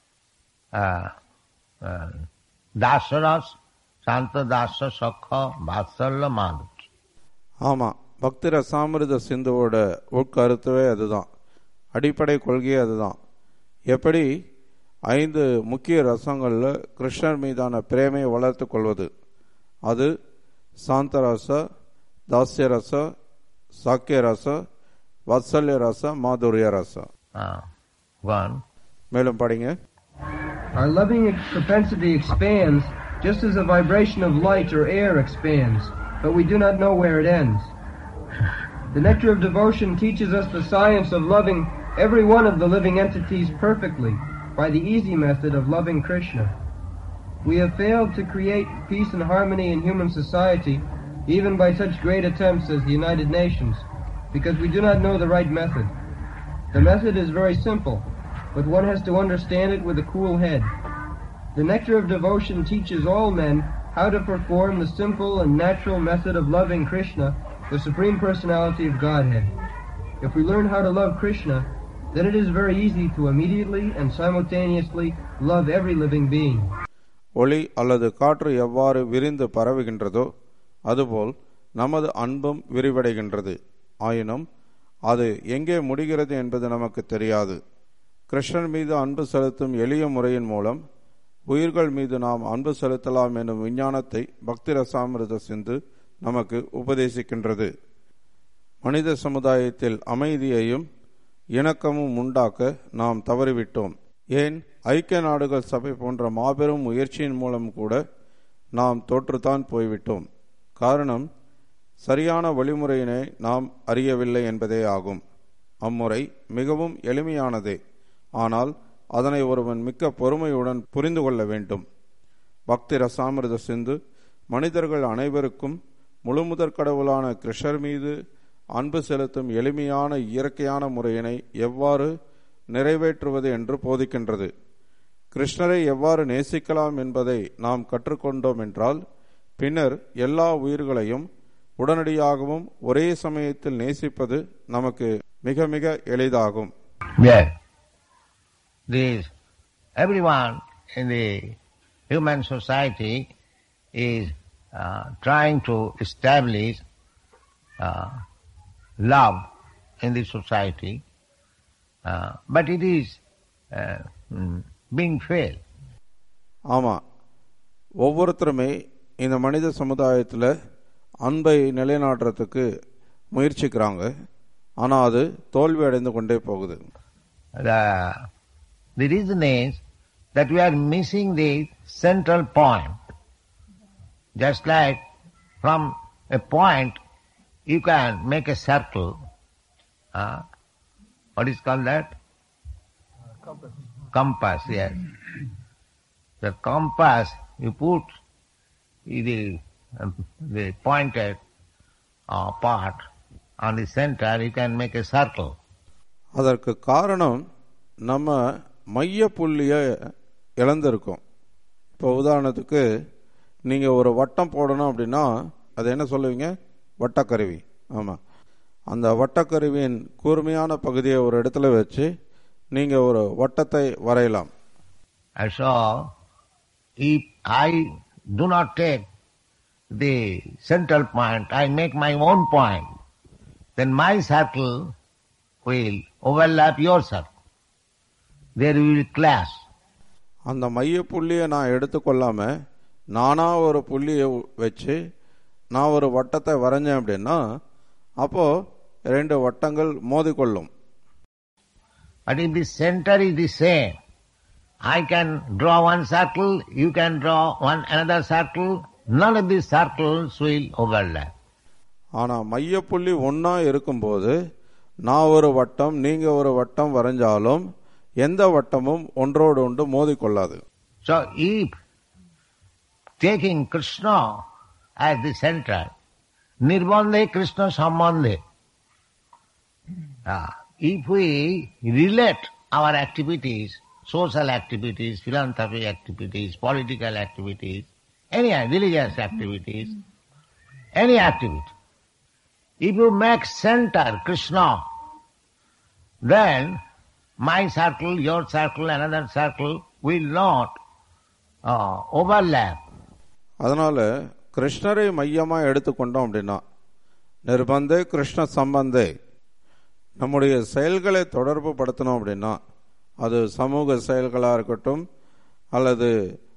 Dasaras, Santa Dasa, Sakha, Vatsalya, Madhu. ஆமா, பக்தி ரசாமிருத சிந்துவோட உட்கருத்துவே அதுதான், அடிப்படை கொள்கையே அதுதான். எப்படி 5 முக்கிய ரசங்கள்ல கிருஷ்ணர் மீதான பிரேமையை வளர்த்து கொள்வது, அது சாந்தரச, தாஸ்யரச, சாக்கியரச, வாத்சல்யரச, மாதுரியரச. மேலும் படிங்க. Our loving propensity expands just as a vibration of light or air expands, but we do not know where it ends. The nectar of devotion teaches us the science of loving every one of the living entities perfectly by the easy method of loving Krishna. We have failed to create peace and harmony in human society even by such great attempts as the United Nations, because we do not know the right method. The method is very simple, but one has to understand it with a cool head. The nectar of devotion teaches all men how to perform the simple and natural method of loving Krishna, the Supreme Personality of Godhead. If we learn how to love Krishna, then it is very easy to immediately and simultaneously love every living being. ஒளி அல்லது காற்று எவ்வாறு விரிந்து பரவுகின்றதோ அதுபோல் நமது அன்பும் விரிவடைகின்றது. ஆயினும் அது எங்கே முடிகிறது என்பது நமக்கு தெரியாது. கிருஷ்ணன் மீது அன்பு செலுத்தும் எளிய முறையின் மூலம் உயிர்கள் மீது நாம் அன்பு செலுத்தலாம் எனும் விஞ்ஞானத்தை பக்தி ரசாமிருத சிந்து நமக்கு உபதேசிக்கின்றது. மனித சமுதாயத்தில் அமைதியையும் இணக்கமும் உண்டாக்க நாம் தவறிவிட்டோம். ஏன், ஐக்கிய நாடுகள் சபை போன்ற மாபெரும் முயற்சியின் மூலம் கூட நாம் தோற்றுத்தான் போய்விட்டோம். காரணம், சரியான வழிமுறையினை நாம் அறியவில்லை என்பதே ஆகும். அம்முறை மிகவும் எளிமையானதே, ஆனால் அதனை ஒருவன் மிக்க பொறுமையுடன் புரிந்து கொள்ள வேண்டும். பக்தி ரசாமிருத சிந்து மனிதர்கள் அனைவருக்கும் முழுமுதற் கடவுளான கிருஷ்ணர் மீது அன்பு செலுத்தும் எளிமையான இயற்கையான முறையினை எவ்வாறு நிறைவேற்றுவது என்று போதிக்கின்றது. கிருஷ்ணரை எவ்வாறு நேசிக்கலாம் என்பதை நாம் கற்றுக்கொண்டோம் என்றால் பின்னர் எல்லா உயிர்களையும் உடனடியாகவும் ஒரே சமயத்தில் நேசிப்பது நமக்கு மிக மிக எளிதாகும். Everyone in the human society is trying to establish love in the society, but it is being failed. ஆமா, ஒவ்வொருத்தருமே இந்த மனித சமுதாயத்தில் அன்பை நிலைநாட்டுறதுக்கு முயற்சிக்கிறாங்க. ஆனால் அது தோல்வி அடைந்து கொண்டே போகுது. The reason is that we are missing the central point. Just like from a point you can make a circle. What is called that? Compass, yes. The compass, you put the pointed part on the center, you can make a circle. அதற்கு காரணம் நம்ம மைய புள்ளியை இழந்திருக்கோம். இப்போ உதாரணத்துக்கு நீங்கள் ஒரு வட்டம் போடணும் அப்படின்னா அது என்ன சொல்லுவீங்க? வட்டக்கருவி. ஆமாம், அந்த வட்டக்கருவியின் கூர்மையான பகுதியை ஒரு இடத்துல வச்சு நீங்கள் ஒரு வட்டத்தை வரையலாம். So, if I do not take the central point, I make my own point, then my circle will overlap your circle. There we will clash. அந்த மைய புள்ளியை நான் எடுத்துக்கொள்ளாம நானா ஒரு புள்ளியை வச்சு நான் ஒரு வட்டத்தை வரைஞ்சேன் அப்படின்னா அப்போ ரெண்டு வட்டங்கள் மோதிக்கொள்ளும். But if the center is the same, I can draw one circle, you can draw another circle, none of these circles will overlap. ஆனா மைய புள்ளி ஒன்னா இருக்கும்போது நான் ஒரு வட்டம் நீங்க ஒரு வட்டம் வரைஞ்சாலும் எந்த வட்டமும் ஒன்றோடு ஒன்று மோதிக்கொள்ளாது. So if taking Krishna as the center, nirbandhe Krishna sambandhe, if we relate our activities, social activities, philanthropy activities, political activities, any religious activities, any activity, if you make center Krishna, then my circle, your circle, another circle will not overlap. அதனால கிருஷ்ணரை மையமா எடுத்துக்கொண்டோம் அப்படின்னா நிர்பந்தே கிருஷ்ண சம்பந்தே, நம்முடைய செயல்களை தொடர்பு படுத்தணும் அப்படின்னா அது சமூக செயல்களாக இருக்கட்டும் அல்லது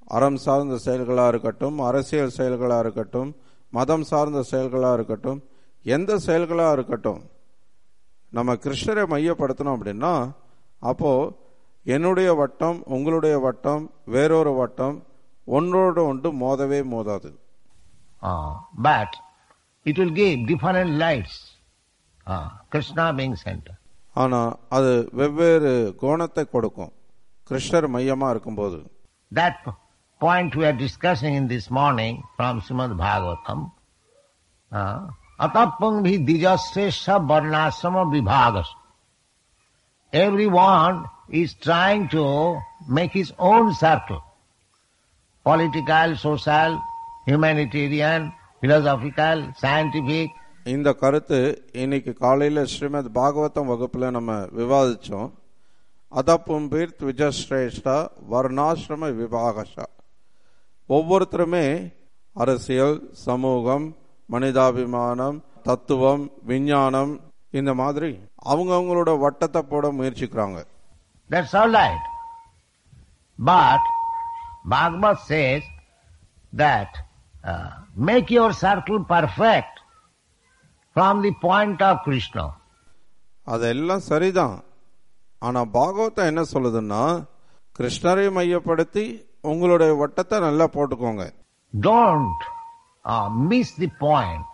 அறம் சார்ந்த செயல்களாக இருக்கட்டும், அரசியல் செயல்களாக இருக்கட்டும், மதம் சார்ந்த செயல்களாக இருக்கட்டும், எந்த செயல்களாக இருக்கட்டும், நம்ம கிருஷ்ணரை மையப்படுத்தணும் அப்படின்னா அப்போ என்னுடைய வட்டம், உங்களுடைய வட்டம், வேறொரு வட்டம் ஒன்றோடு ஒன்று மோதவே மோதாது. But it will give different lights. Krishna being center. ஆனா அது வெவ்வேறு கோணத்தை கொடுக்கும் கிருஷ்ணர் மையமா இருக்கும்போது. That point we are discussing in this morning from Srimad Bhagavatam. Atapangvi dijasresha varnasrama vibhagas. Everyone is trying to make his own circle. Political, social, humanitarian, philosophical, scientific. இந்த கருத்து இன்னைக்கு காலையில ஸ்ரீமத் பாகவதம் வகுப்புல நம்ம விவாதிச்சோம். அதப்பும்பீர் த்விஜஸ்ரேஷ்டா வர்ணாசிரம விபாகஷா. ஒவ்வொருத்தருமே அரசியல், சமூகம், மனிதாபிமானம், தத்துவம், விஞ்ஞானம் இந்த மாதிரி அவங்களோட வட்டத்தை போட முயற்சிக்கிறாங்க. That's all right. But Bhagavad says that make your circle perfect from the point of Krishna. அதெல்லாம் சரிதான். ஆனா பாகவதம் என்ன சொல்லுதுன்னா கிருஷ்ணரை மையப்படுத்தி உங்களுடைய வட்டத்தை நல்லா போட்டுக்கோங்க. Don't miss the point.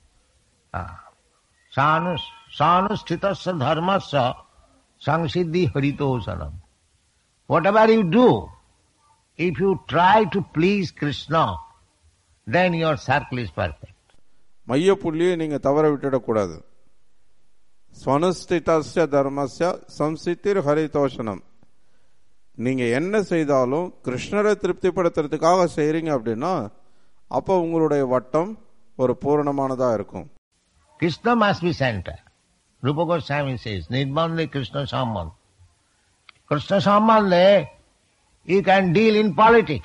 Sanusthitasa dharmasya samsiddhi haritosanam. Whatever you do, if you try to please Krishna, then your circle is perfect. மைய புள்ளியை நீங்க தவற விட்டுடக்கூடாது. ஸ்வனுஷ்டிதஸ்ய தர்மஸ்ய சம்சித்திர் ஹரிதோஷனம். நீங்க என்ன செய்தாலும் கிருஷ்ணரை திருப்திப்படுத்துறதுக்காக செய்றீங்க அப்படின்னா அப்போ உங்களுடைய வட்டம் ஒரு பூரணமானதா இருக்கும். Krishna must be center. Rupa Goswami says, Nirbandhe Krishna Sambandha. Krishna Sambandha, you can deal in politics.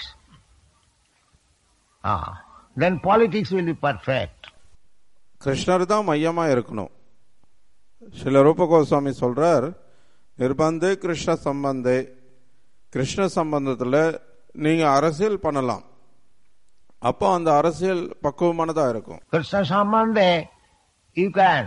Then politics will be perfect. கிருஷ்ணர் தான் மையமா இருக்கணும். சில ரூப கோஸ்வாமி சொல்றார், நிர்பந்தே கிருஷ்ண சம்பந்தே. கிருஷ்ண சம்பந்தத்துல நீங்க அரசியல் பண்ணலாம், அப்போ அந்த அரசியல் பக்குவமானதா இருக்கும். Krishna Sambandhe, you can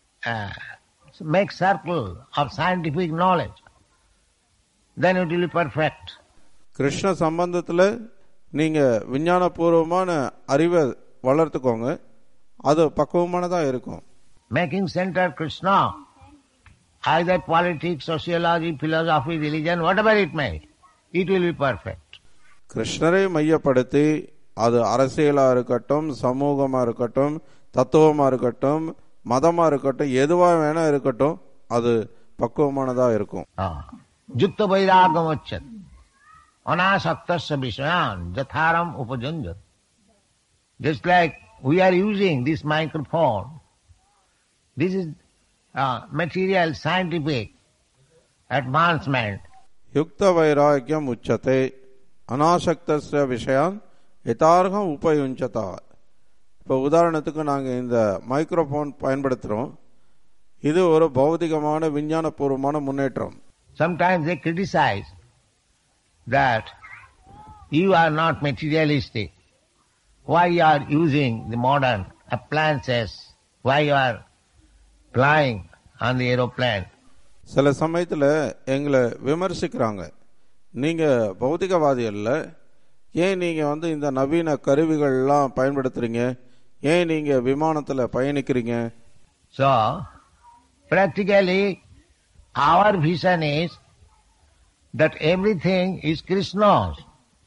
make circle of scientific knowledge. Then it will be perfect. Krishna சம்பந்தத்துல நீங்க விஞ்ஞான பூர்வமான அறிவை வளர்த்துக்கோங்க, அது பக்குவமானதா இருக்கும். Making center Krishna, either politics, sociology, philosophy, religion, whatever it may, it will be perfect. கிருஷ்ணரை மையப்படுத்தி அது அரசியலா இருக்கட்டும், சமூகமா இருக்கட்டும், தத்துவமா இருக்கட்டும், மதமா இருக்கட்டும், எதுவா வேணா இருக்கட்டும், அது பக்குவமானதா இருக்கும். Jutta vairagam achat anasaktasya vishayan jatharam upajanjat. Just like we are using this microphone, this is material scientific advancement. யுக்த வைராக்கியம் உச்சத்தை அனாசக்தஸ்ய விஷயான் யதார்த்தம் உபயுஞ்சதா. இப்போ உதாரணத்துக்கு நாங்கள் இந்த மைக்ரோஃபோன் பயன்படுத்துகிறோம். இது ஒரு பௌதிகமான விஞ்ஞானபூர்வமான முன்னேற்றம். Sometimes they criticize that you are not materialistic. Why you are using the modern appliances? Why you are flying on the aeroplane? சில சமயத்தில் எங்களை விமர்சிக்கிறாங்க, நீங்கள் பௌதிகவாதி அல்ல, ஏன் நீங்கள் இந்த நவீன கருவிகள்லாம் பயன்படுத்துறீங்க, ஏன் நீங்கள் விமானத்தில் பயணிக்கிறீங்க? So, practically our vision is that everything is Krishna's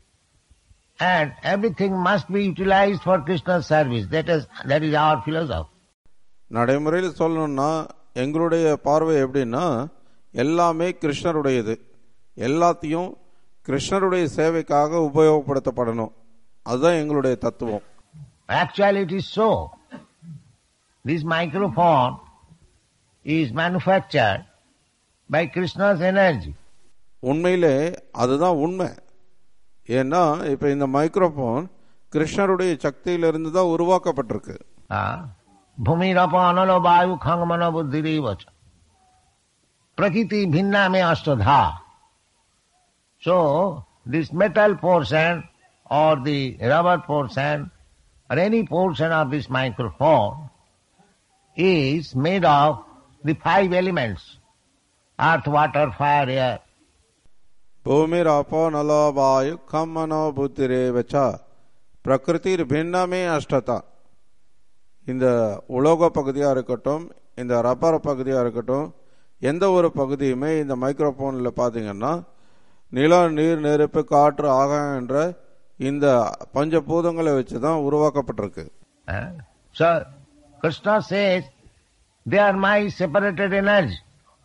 and everything must be utilized for Krishna's service. That is our philosophy. நடைமுறையில் சொல்லணும்னா எங்களுடைய பார்வை எப்படின்னா எல்லாமே கிருஷ்ணருடையது, எல்லாத்தையும் கிருஷ்ணருடைய சேவைக்காக உபயோகப்படுத்தப்படணும், அதுதான் எங்களுடைய தத்துவம். Actually it is so. This microphone is manufactured by Krishna's energy. உண்மையிலே அதுதான் உண்மை. ஏன்னா இப்ப இந்த மைக்ரோஃபோன் கிருஷ்ணருடைய சக்தியிலிருந்து தான் உருவாக்கப்பட்டிருக்கு. பூமிரப அனல வாயு खंगमन बुद्धिरेवच प्रकृति भिन्ना में अष्टधा. So this metal portion or the rubber portion or any portion of this microphone is made of the 5 elements, earth, water, fire, air. பூமிராப்போ நலோபாயு கம்மனோ புத்திரேவச்சா பிரகிருதிர் பின்னமே அஷ்டதா. இந்த உலோக பகுதியாக இருக்கட்டும், இந்த ரப்பர் பகுதியாக இருக்கட்டும், எந்த ஒரு பகுதியுமே இந்த மைக்ரோஃபோனில் பார்த்தீங்கன்னா நிலம், நீர், நெருப்பு, காற்று, ஆகாயம் என்ற இந்த பஞ்சபூதங்களை வச்சு தான் உருவாக்கப்பட்டிருக்கு. So Krishna says they are my separated energy.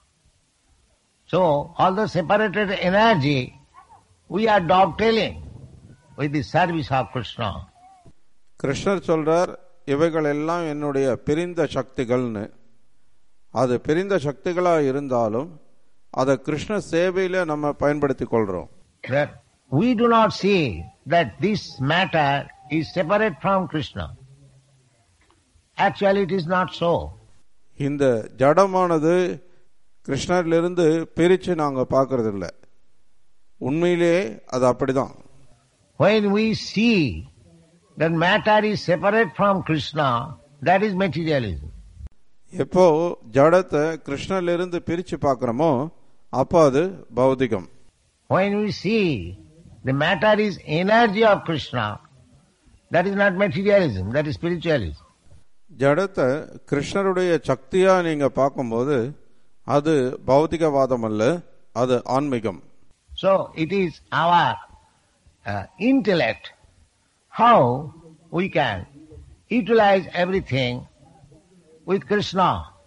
So all the separated energy we are dovetailing with the service of Krishna. கிருஷ்ணர் சொல்றார், இவைகள் எல்லாம் என்னுடைய பிரிந்த சக்திகள்னு. அது பிரிந்த சக்திகளா இருந்தாலும் அதை கிருஷ்ண சேவையில நம்ம பயன்படுத்திக் கொள்றோம். That we do not see that this matter is separate from Krishna. Actually it is not so. இந்த ஜடமானது கிருஷ்ணரிலிருந்து பிரிச்சு நாங்க பார்க்கறது இல்லை. உண்மையிலே அது அப்படிதான். When we see that matter is separate from Krishna, that is materialism. எப்போ ஜடத்தை கிருஷ்ணரிலிருந்து பிரிச்சு பார்க்கிறோமோ அப்போ அது பௌதிகம். When we see the matter is energy of Krishna, that is not materialism, that is spiritualism. ஜடத்தை கிருஷ்ணருடைய சக்தியா நீங்க பார்க்கும்போது அது பௌதிகவாதம் அல்ல, அது ஆன்மீகம். So it is our intellect how we can utilize everything with Krishna.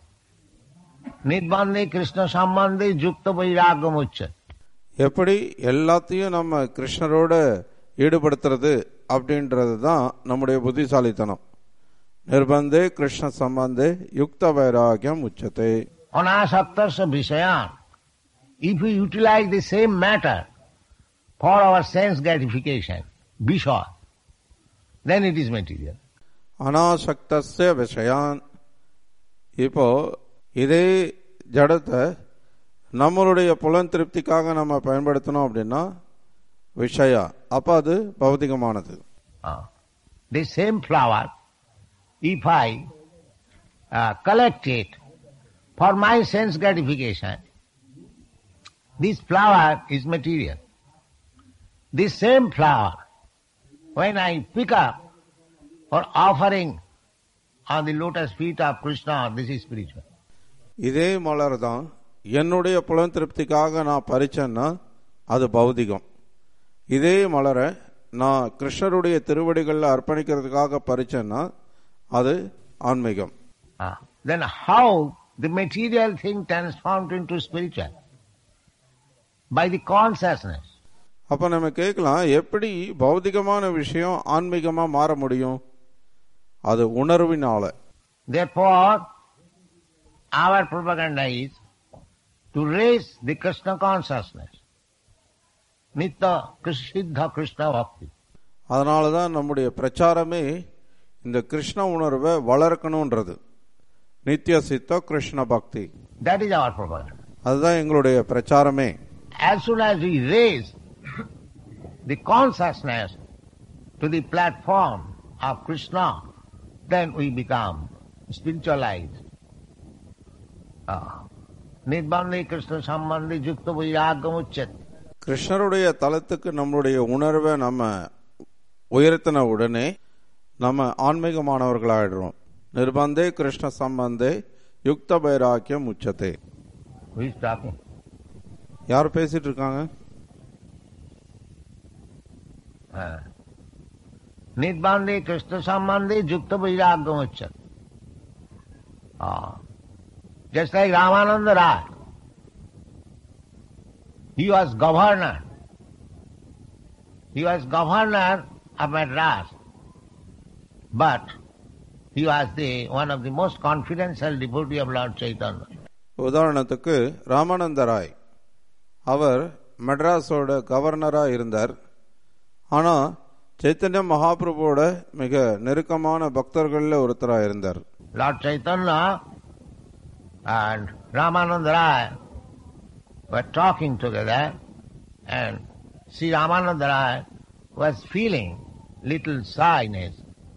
Nidbandhe Krishna sambandhe yukta vairagam uchchat. எப்படி எல்லாத்தையும் நம்ம கிருஷ்ணரோட ஈடுபடுத்துறது அப்படின்றது தான் நம்முடைய புத்திசாலித்தனம். நிர்பந்தே கிருஷ்ண சம்பந்தே யுக்த வைராகியம் உச்சதே. Anasaktasya vishayan. If we utilize the same matter for our sense gratification, visha, then it is material. அனாசக்தஸ்ய விஷயான். இப்போ இதே ஜடத்தை நம்மளுடைய புலன் திருப்திக்காக நம்ம பயன்படுத்தணும் அப்படின்னா விஷயா, அப்ப அது பௌதிகமானது. The same flower, if I collect it for my sense gratification, this flower is material. This same flower, when I pick up for offering on the lotus feet of Krishna, this is spiritual. இதே மலர் தான் என்னுடைய புலன் திருப்திக்காக நான் பறிச்சேன்னா அது பௌதிகம். இதே மலரை நான் கிருஷ்ணருடைய திருவடிகளில் அர்ப்பணிக்கிறதுக்காக பறிச்சேன்னா அது ஆன்மீகம். Then how the material thing transformed into spiritual? By the consciousness. அப்ப நம்ம கேட்கலாம், எப்படி பௌதிகமான விஷயம் ஆன்மீகமா மாற முடியும்? அது உணர்வினால. Therefore, our propaganda is to raise the Krishna consciousness. Nitya Siddha Krishna Bhakti. அதனாலதான் நம்முடைய பிரச்சாரமே இந்த கிருஷ்ண உணர்வை வளர்க்கணும்ன்றது. நித்திய சித்த கிருஷ்ண பக்தி. That is our propaganda. அதுதான் எங்களுடைய பிரச்சாரமே. As soon as we raise the consciousness to the platform of Krishna, then we become spiritualized. Nidbandhe Krishna sambandhe yukta vairagam uchchat. கிருஷ்ணருடைய தலத்துக்கு நம்மளுடைய உணர்வை நம்ம உயர்த்தின உடனே நம்ம ஆன்மீகமானவர்களாயிடுறோம். நிர்பந்தே கிருஷ்ண சம்பந்தே யுக்த வைராக்கியம் உச்சதே. Who is talking? யார் பேசிட்டு இருக்காங்க? Nidbandhe Krishna sambandhe yukta vairagam uchchat. Just like Ramananda Rai. He was governor. He was governor of Madras. But he was one of the most confidential devotee of Lord Chaitanya. உதாரணத்துக்கு ராமானந்த ராய், அவர் மெட்ராஸோட கவர்னரா இருந்தார். ஆனா சைத்தன்ய மகாபிரபுவோட மிக நெருக்கமான பக்தர்கள்ல ஒருத்தரா இருந்தார். Lord Chaitanya and Ramananda Rai were talking together, and Sri Ramananda Rai was feeling little shyness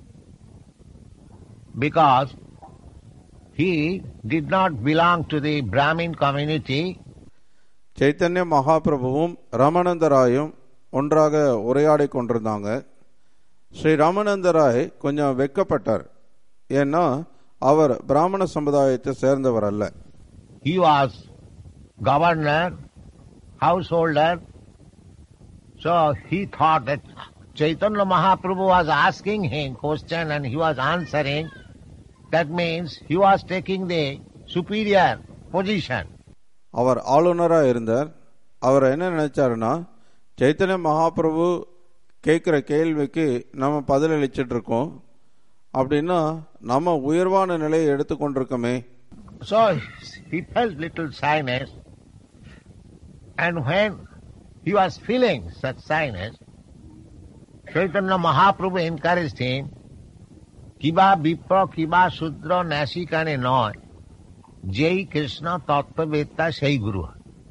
because he did not belong to the Brahmin community. Chaitanya மகாபிரபுவும் ராமானந்தராயும் ஒன்றாக உரையாடி கொண்டிருந்தாங்க. ஸ்ரீ ராமானந்தராய் கொஞ்சம் வெட்கப்பட்டார். ஏன்னா அவர் பிராமண சமுதாயத்தை சேர்ந்தவர் அல்ல. He was governor, householder, so he thought that Chaitanya Mahaprabhu was asking him question and he was answering. That means he was taking the superior position. அவர் ஆளுநராக இருந்தார். அவர் என்ன நினைச்சாருன்னா, சைத்தன்ய மகாபிரபு கேட்குற கேள்விக்கு நம்ம பதிலளிச்சிட்டு இருக்கோம் அப்படின்னா நம்ம உயர்வான நிலையை எடுத்துக்கொண்டிருக்கோமே. So he felt little shyness, and when he was feeling such shyness, Chaitanya Mahaprabhu encouraged him, Kiba Vipra Kiba Sudra Nasikane Noy, Jai Krishna Tattva Sei Guru.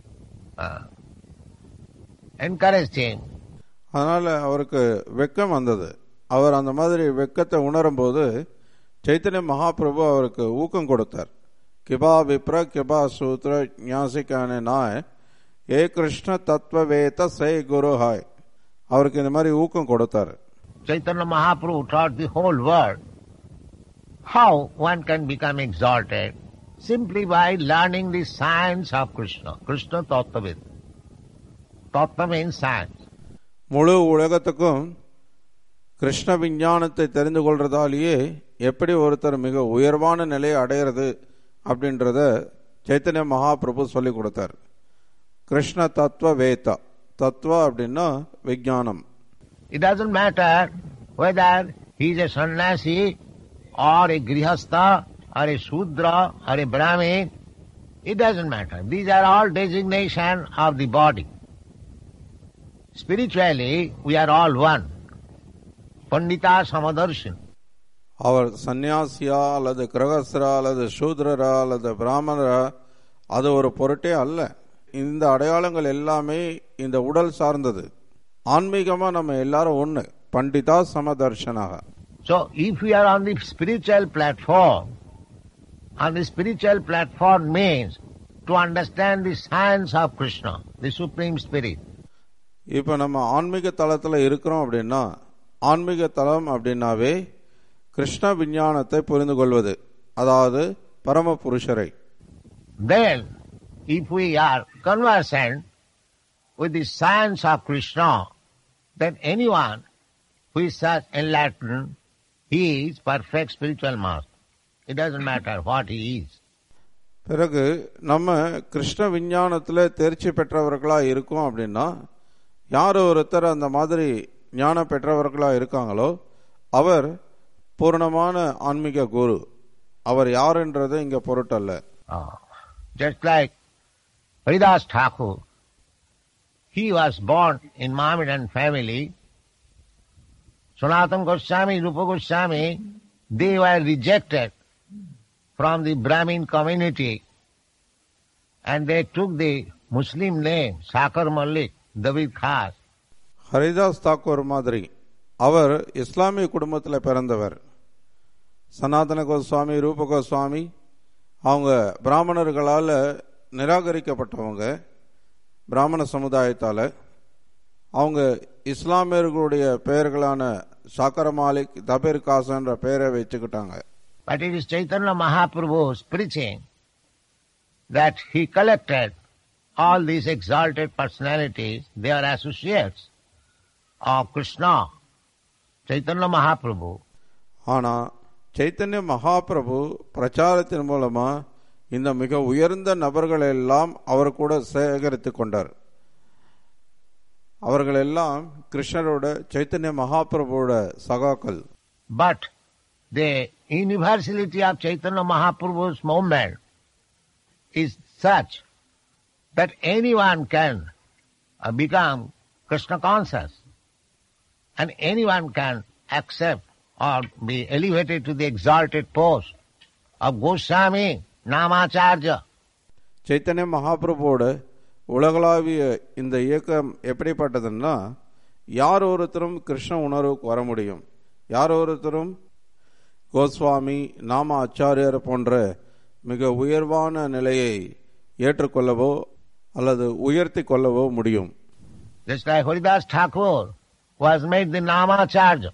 Encouraged him. அதனால் அவருக்கு வெக்கம் வந்தது. அவர் அந்த மாதிரி வெக்கத்தை உணரும் போது சைத்தன்ய மகாபிரபு அவருக்கு ஊக்கம் கொடுத்தார். கிபா விப்ர கிபா சூத்ர ஞாசிக்கான நாய் ஏ கிருஷ்ண தத்வவேத சை குரு ஹாய். அவருக்கு இந்த மாதிரி ஊக்கம் கொடுத்தார். Chaitanya Mahaprabhu taught the whole world how one can become exalted simply by learning the science of Krishna. Krishna Tattva. Tattva means science. முழு உலகத்துக்கும் கிருஷ்ண விஞ்ஞானத்தை தெரிந்து கொள்றதாலேயே எப்படி ஒருத்தர் மிக உயர்வான நிலையை அடையிறது அப்படின்றத சைத்தன்ய மகாபிரபு சொல்லி கொடுத்தார். கிருஷ்ண தத்துவ வேதா. தத்துவ அப்படின்னா விஞ்ஞானம். It doesn't matter whether he is a sannyasi or a grihastha or a shudra or a brahmin. It doesn't matter. These are all designation of the body. Spiritually, we are all one. Pandita Samadarshan. அவர் சன்னியாசியா அல்லது கிரகஸ்தரா அல்லது சூத்ரரா அல்லது பிராமணரா அது ஒரு பொருட்டே அல்ல. இந்த அடையாளங்கள் எல்லாமே இந்த உடல் சார்ந்தது. ஆன்மீகமா நம்ம எல்லாரும் ஒண்ணு. பண்டிதா சமதர்ஷனாக. So if we are on the spiritual platform means to understand the science of Krishna, the Supreme Spirit. இப்ப நம்ம ஆன்மீக தளத்துல இருக்கிறோம் அப்படின்னா, ஆன்மீக தளம் அப்படின்னாவே கிருஷ்ண விஞ்ஞானத்தை புரிந்து கொள்வது, அதாவது பரம புருஷரை. Then if we are conversant with the science of Krishna, then anyone who is such enlightened, he is perfect spiritual master. It doesn't matter what he is. பிறகு நம்ம கிருஷ்ண விஞ்ஞானத்துல தேர்ச்சி பெற்றவர்களா இருக்கோம் அப்படின்னா, யார் ஒருத்தர் அந்த மாதிரி ஞானம் பெற்றவர்களா இருக்காங்களோ அவர் பூர்ணமான ஆன்மீக குரு. அவர் யாருன்றது இங்க பொருட்டல்ல. Just like Haridas Thakur, he was born in Mohammedan family. Sanatana Goswami, Rupa Goswami, they were rejected from the Brahmin community and they took the Muslim name Sakar Malik, David Khas. Haridas Thakur மாதிரி அவர் இஸ்லாமிய குடும்பத்தில் பிறந்தவர். சனாதன கோஸ்வாமி, ரூப கோஸ்வாமி அவங்க பிராமணர்களால் நிராகரிக்கப்பட்டவங்க. பிராமண சமுதாயத்தால் அவங்க இஸ்லாமியர்களுடைய பெயர்களான சாக்கர மாலிக், தபீர் காசன்ற பெயரை வச்சுக்கிட்டாங்க. But it is Chaitanya Mahaprabhu's preaching that he collected all these exalted personalities, they are associates of Krishna, Chaitanya Mahaprabhu. ஆனா சைத்தன்ய மகாபிரபு பிரச்சாரத்தின் மூலமா இந்த மிக உயர்ந்த நபர்கள் எல்லாம் அவர் கூட சேகரித்து கொண்டார். அவர்கள் எல்லாம் கிருஷ்ணரோட சைத்தன்ய மகாபிரபுவோட சகாக்கள். But the universality of Chaitanya Mahaprabhu's movement is such that anyone can become Krishna conscious and anyone can accept or be elevated to the exalted post of Goswami, Namacharya. Chaitanya மகாபிரபுவோட உலகளாவிய இந்த இயக்கம் எப்படிப்பட்டதுன்னா, யார் ஒருத்தரும் கிருஷ்ண உணர்வுக்கு வர முடியும்? யார் ஒருத்தரும் கோஸ்வாமி, நாம ஆச்சாரியர் போன்ற மிக உயர்வான நிலையை ஏற்றுக்கொள்ளவோ அல்லது உயர்த்தி கொள்ளவோ முடியும். Just like Haridas Thakur was made the Namacharya.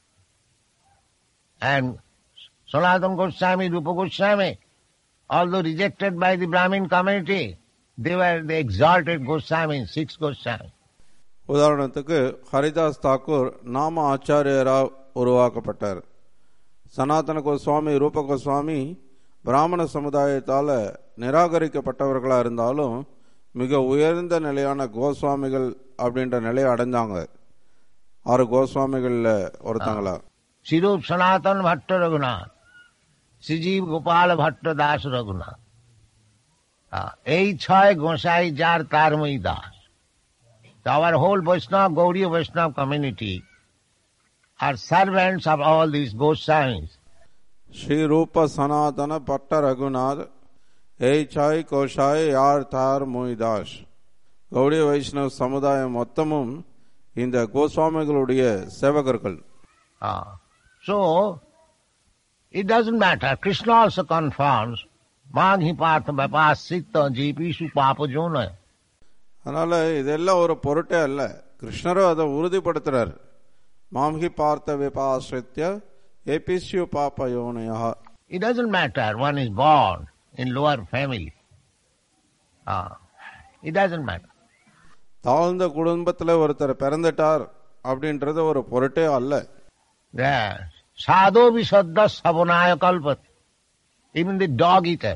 And Sanatana Goswami, Rupa Goswami, although rejected by the Brahmin community, they were the exalted Goswamis, 6 Goswamis. உதாரணத்துக்கு ஹரிதாஸ் தாக்கூர் நாம ஆச்சாரியரா உருவாக்கப்பட்டார். சனாதன கோஸ்வாமி, ரூப கோஸ்வாமி பிராமண சமுதாயத்தால நிராகரிக்கப்பட்டவர்களா இருந்தாலும் மிக உயர்ந்த நிலையான கோஸ்வாமிகள் அப்படின்ற நிலையை அடைஞ்சாங்க. 6 கோஸ்வாமிகள்ல ஒருத்தங்களா. Sirop Sanatan Bhatta Raghunath, Srijeev Gopal Bhatta Das Raghunath. এই 6 গোসাই যার তারময়ী Das. Our whole Vaishnava, Gaudiya Vaishnava community are servants of all these Goswamis. Shri Rupa Sanatana Bhatta Raghunath, Eichai Koshai Yar Thar Muidas. Gaudiya வைஷ்ணவ சமுதாயம் மொத்தமும் இந்த கோஸ்வாமிகளுடைய சேவகர்கள். So, it doesn't matter. Krishna also confirms, Maghi Partha Vipasita Jeepishu Papa Jona. அதனால இதெல்லாம் ஒரு பொருட்டே அல்ல. கிருஷ்ணரும் அதை உறுதிப்படுத்துறார். மாம்ஹி பார்த்த விபாசித்ய ஏபிஸ்யு பாப்ப யோனயா. It doesn't matter one is born in lower family. It doesn't matter. தாழ்ந்த குடும்பத்தில் ஒருத்தர் பிறந்துட்டார் அப்படின்றது ஒரு பொருட்டே அல்ல. Sadho visadda savonaya kalpat. Even the dog eaters.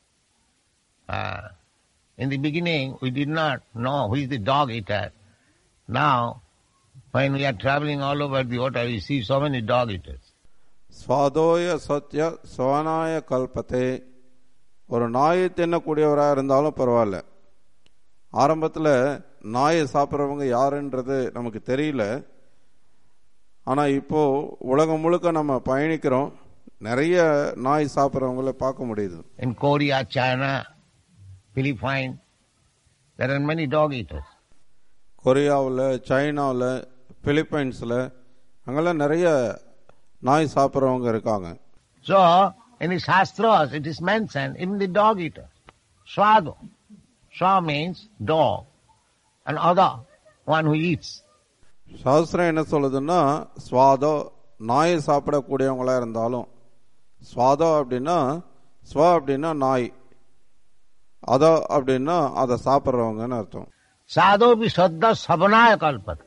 In the beginning, we did not know who is the dog eater. Now, when we are traveling all over the water, we see so many dog eaters. ஸ்வாதோய Satya சவனாய கல்பத்தே. ஒரு நாயை தின்னக்கூடியவராக இருந்தாலும் பரவாயில்ல. ஆரம்பத்தில் நாயை சாப்பிட்றவங்க யாருன்றது நமக்கு தெரியல. ஆனால் இப்போ உலகம் முழுக்க நம்ம பயணிக்கிறோம், நிறைய நாய் சாப்பிட்றவங்கள பார்க்க முடியுது. In Korea, China, Philippines, there are many dog eaters. கொரியாவில், சைனாவில், பிலிப்பைன்ஸில் அங்கெல்லாம் நிறைய நாய் சாப்பிட்றவங்க இருக்காங்க. So, in the Shastras, it is mentioned, even the dog eaters. Swado. Swa means dog. And other, one who eats. சாஸ்திரம் என்ன சொல்லுதுன்னா, ஸ்வாதோ நாயை சாப்பிடக்கூடியவங்களா இருந்தாலும், ஸ்வாதோ அப்படின்னா ஸ்வா அப்படின்னா நாய், அதோ அப்படின்னா அதை சாப்பிட்றவங்கன்னு அர்த்தம். Sadho visadda savanaya kalpat.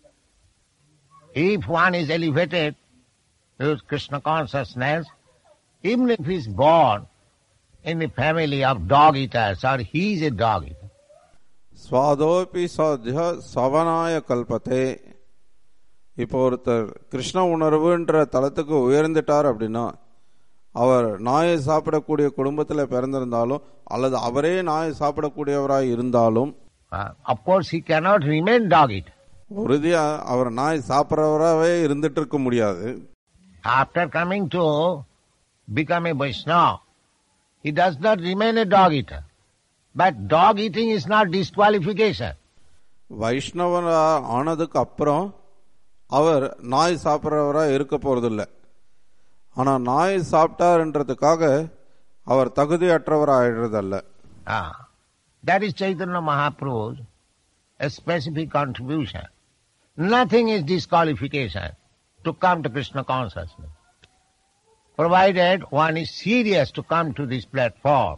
If one is elevated with Krishna consciousness, even if he is born in the family of dog eaters or he is a dog eater. ஸ்வாதோபி சாத்திய சவனாய கல்பத்தே. இப்போ ஒருத்தர் கிருஷ்ண உணர்வுன்ற தளத்துக்கு உயர்ந்துட்டார் அப்படின்னா, அவர் நாயை சாப்பிடக்கூடிய குடும்பத்தில் பிறந்திருந்தாலும் அல்லது அவரே நாயை சாப்பிடக்கூடியவராய் இருந்தாலும், of course he cannot remain dog eater. உறுதியா அவர் நாய் சாப்பிட்றவராகவே இருந்துட்டு இருக்க முடியாது. After coming to become a Vaishnava, he does not remain a dog eater. But dog eating is not disqualification. வைஷ்ணவரா ஆனதுக்கு அப்புறம் அவர் நாய் சாப்பிட்றவரா இருக்க போறதில்லை. ஆனா நாய் சாப்பிட்டார்ன்றதுக்காக அவர் தகுதியற்றவராயிடுறதல்ல. That is Chaitanya Mahaprabhu's a specific contribution. Nothing is disqualification to come to Krishna consciousness, provided one is serious to come to this platform.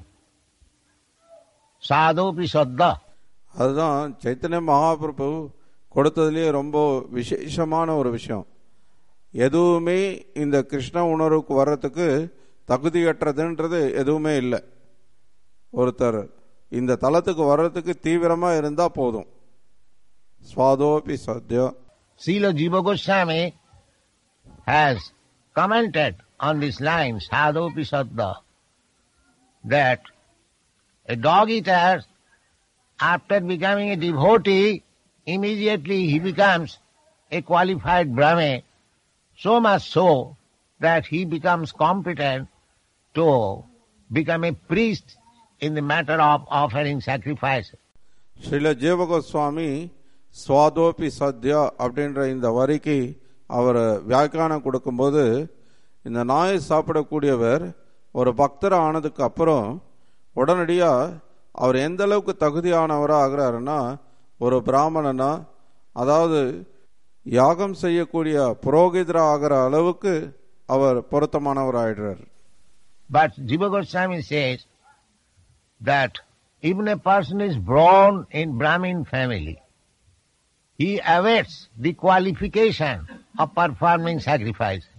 Sadhopi Saddha. அதுதான் சைத்தன்ய மகாபிரபு கொடுத்ததுலேயே ரொம்ப விசேஷமான ஒரு விஷயம். எதுவுமே இந்த கிருஷ்ண உணர்வுக்கு வர்றதுக்கு தகுதியற்றதுன்றது எதுவுமே இல்லை. ஒருத்தர் இந்த தலத்துக்கு வர்றதுக்கு தீவிரமா இருந்தா போதும். ஸ்வாதோபி Sathya. Srila Jiva Goswami has commented on this line, Sadhopi Saddha, that a dog eater, after becoming a devotee, immediately he becomes a qualified Brahmin, so much so that he becomes competent to become a priest in the matter of offering sacrifices. Srila ஜீவ கோஸ்வாமி ஸ்வாதோபி சத்யா அப்படின்ற இந்த வரிக்கு அவர் வியாக்கியானம் கொடுக்கும்போது, இந்த நாயை சாப்பிடக்கூடியவர் ஒரு பக்தர் ஆனதுக்கு அப்புறம் உடனடியாக அவர் எந்த அளவுக்கு தகுதியானவராக ஆகிறாருன்னா, ஒரு பிராமணனா, அதாவது யாகம் செய்யக்கூடிய புரோகிதரா ஆகிற அளவுக்கு அவர் பொருத்தமானவர் ஆயிடுறார். But Jiva Goswami says that even a person is born in Brahmin family, he awaits the qualification of performing sacrifices.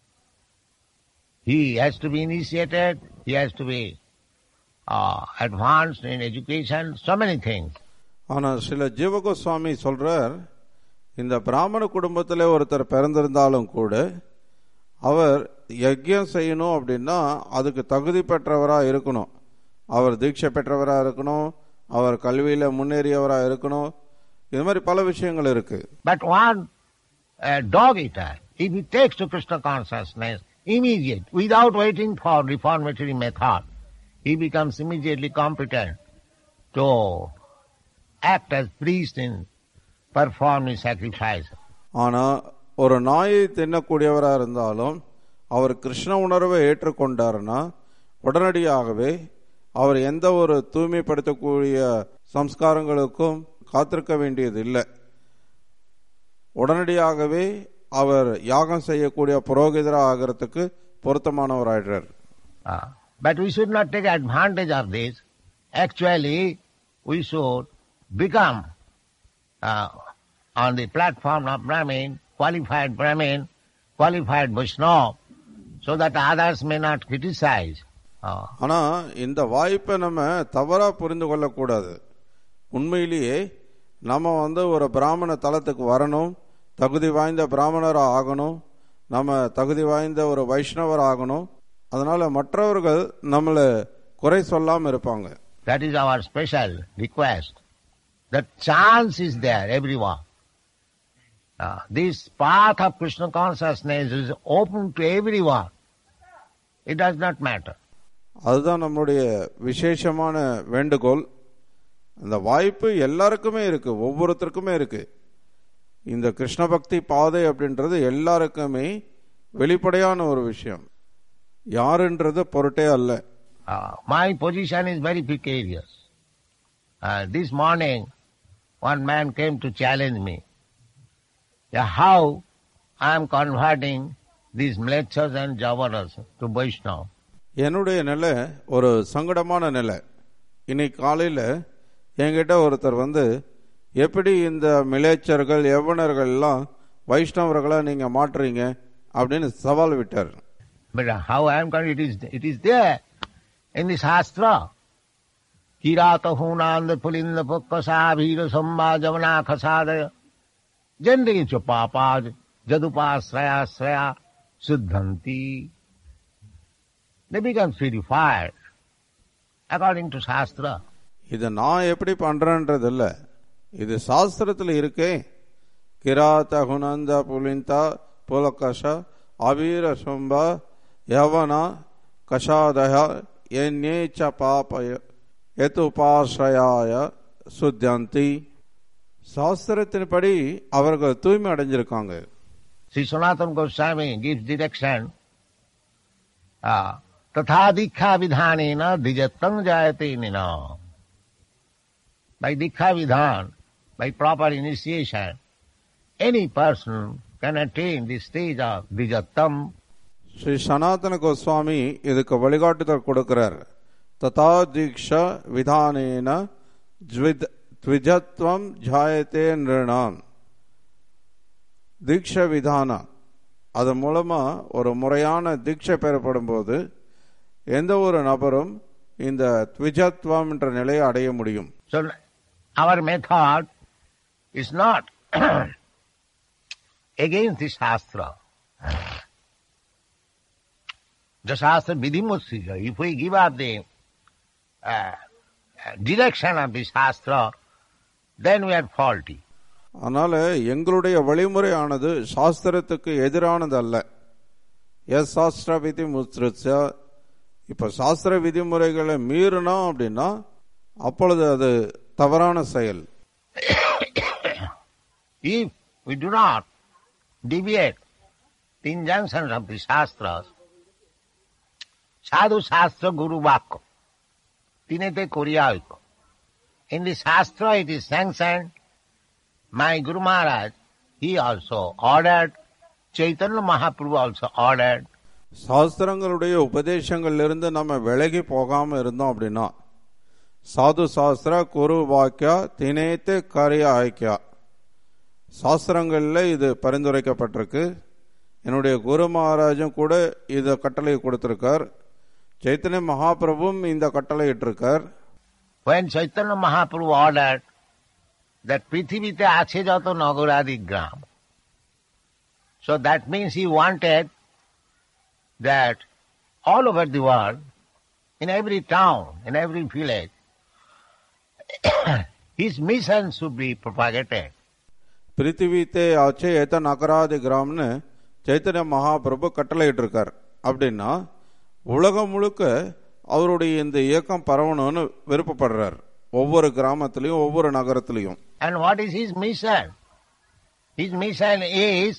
He has to be initiated, he has to be advanced in education, so many things. ஆனால் சில ஜீவகோஸ்வாமி சொல்றார், இந்த பிராமண குடும்பத்தில் ஒருத்தர் பிறந்திருந்தாலும் கூட அவர் யஜ்யம் செய்யணும் அப்படின்னா அதுக்கு தகுதி பெற்றவராக இருக்கணும். அவர் தீட்சை பெற்றவராக இருக்கணும், அவர் கல்வியில் முன்னேறியவராக இருக்கணும். இது மாதிரி பல விஷயங்கள் இருக்கு. But one dog eater, if he takes to Krishna consciousness immediate, without waiting for reformatory method, he becomes immediately competent to act as priest in performing sacrifice. ஆனால் ஒரு நாயை தின்னக்கூடியவராக இருந்தாலும் அவர் கிருஷ்ண உணர்வை ஏற்றுக்கொண்டாருன்னா உடனடியாகவே அவர் எந்த ஒரு தூய்மைப்படுத்தக்கூடிய சம்ஸ்காரங்களுக்கும் காத்திருக்க வேண்டியது இல்லை. உடனடியாகவே அவர் யாகம் செய்யக்கூடிய புரோகிதராக ஆகிறதுக்கு பொருத்தமானவர் ஆயிடுறார். But we should not take advantage of this. Actually, we should become on the platform of Brahmin, qualified Vaishnava, so that others may not criticize. ஆனா இந்த வாய்ப்பை நம்ம தவறா புரிந்து கொள்ளக்கூடாது. உண்மையிலேயே நம்ம ஒரு பிராமண தலத்துக்கு வரணும், தகுதி வாய்ந்த பிராமணராக ஆகணும், நம்ம தகுதி வாய்ந்த ஒரு வைஷ்ணவர் ஆகணும். அதனால மற்றவர்கள் நம்மளை குறை சொல்லாம இருப்பாங்க. That is our special request. The chance is there, everyone. This path of Krishna consciousness is open to everyone. It does not matter. அதுதான் நம்முடைய விசேஷமான வேண்டுகோள். இந்த வாய்ப்பு எல்லாருக்குமே இருக்கு, ஒவ்வொருத்தருக்குமே இருக்கு. இந்த கிருஷ்ண பக்தி பாதை அப்படின்றது எல்லாருக்குமே வெளிப்படையான ஒரு விஷயம், யாருன்றது பொருட்டே அல்ல. My position is very precarious. This morning one man came to challenge me how I am converting these mlechas and javanas to Vaishnava. என்னுடைய நிலை ஒரு சங்கடமான நிலை. இன்னைக்கு காலையில் என்கிட்ட ஒருத்தர் எப்படி இந்த மிலேச்சர்கள் யவனர்கள் எல்லாம் வைஷ்ணவர்களை நீங்க மாற்றுறீங்க அப்படின்னு சவால் விட்டார். But how I am going, it is there in the Shastra. Kirata hunanda pulinda pukkasa vira samba javana khasadaya jandecha papaj jadupasraya sraya siddhanti. They become purified according to Shastra. இதை நான் எப்படி பண்றேன்றது இல்ல, இது சாஸ்திரத்தில் இருக்கே. கிராத்த குணந்த புலிந்தா புலகஷ அபீர சும்ப யவனா கஷாதய என்னேச்ச பாபய எதுபாஸ்ரயாய சுத்யந்தி. சாஸ்திரத்தின்படி அவர்கள் தூய்மை அடைஞ்சிருக்காங்க. Sri Sanatana Goswami gives direction. Tatha dikha vidhanena dijattam jayate nina. By dikha vidhan, by proper initiation, any person can attain the stage of dijattam. Sri சனாதன கோஸ்வாமி இதுக்கு வழிகாட்டுதல் கொடுக்கிறார். ததா தீக்ஷா விதானேன த்விஜத்வம் ஜாயத்தே நிருணாம். தீக்ஷ விதான, அது மூலமா ஒரு முறையான தீட்சை பெறப்படும் போது எந்த ஒரு நபரும் இந்த த்விஜத்வம் என்ற நிலையை அடைய முடியும். So our method is not against the Shastra. The Shastra vidhimutsija. If we give up the direction of the Shastra, then we are faulty. அதனால எங்களுடைய வழிமுறையானது சாஸ்திரத்துக்கு எதிரானது அல்ல. எஸ் சாஸ்திர விதி முத்ருச்ச. இப்ப சாஸ்திர விதிமுறைகளை மீறினோம் அப்படின்னா அப்பொழுது அது தவறான செயல். If we do not deviate the injunctions of the Shastras, Sadhu Shastra Guru Vakya, Tinete Koryaiko. In the Shastra it is sanctioned. My Guru Maharaj, he also ordered, Chaitanya Mahaprabhu also ordered. சாஸ்திரங்களுடைய உபதேசங்கள்லிருந்து நம்ம விலகி போகாம இருந்தோம் அப்படின்னா சாது சாஸ்திர குரு வாக்கியா தினேத்து காரிய IKEA சாஸ்திரங்கள்ல இது பரிந்துரைக்கப்பட்டிருக்கு. என்னுடைய குரு மகாராஜும் கூட இத கட்டளை கொடுத்திருக்கார். சைத்தன்ய மகாபிரபுவும் இந்த கட்டளை இட்டிருக்கார். When Chaitanya Mahaprabhu ordered that Prithivite ache jato nagaradi gram, so that means he wanted that all over the world, in every town, in every village, his mission should be propagated. பிரித்திவித்தே ஆச்சே ஏத்த நகராதி கிராம்னு சைத்தன்ய மகாபிரபு கட்டளை இட்டிருக்கார். அப்படின்னா உலகம் முழுக்க அவருடைய இந்த இயக்கம் பரவணும்னு விருப்பப்படுறார், ஒவ்வொரு கிராமத்திலையும் ஒவ்வொரு நகரத்திலையும். And what is his mission? His mission is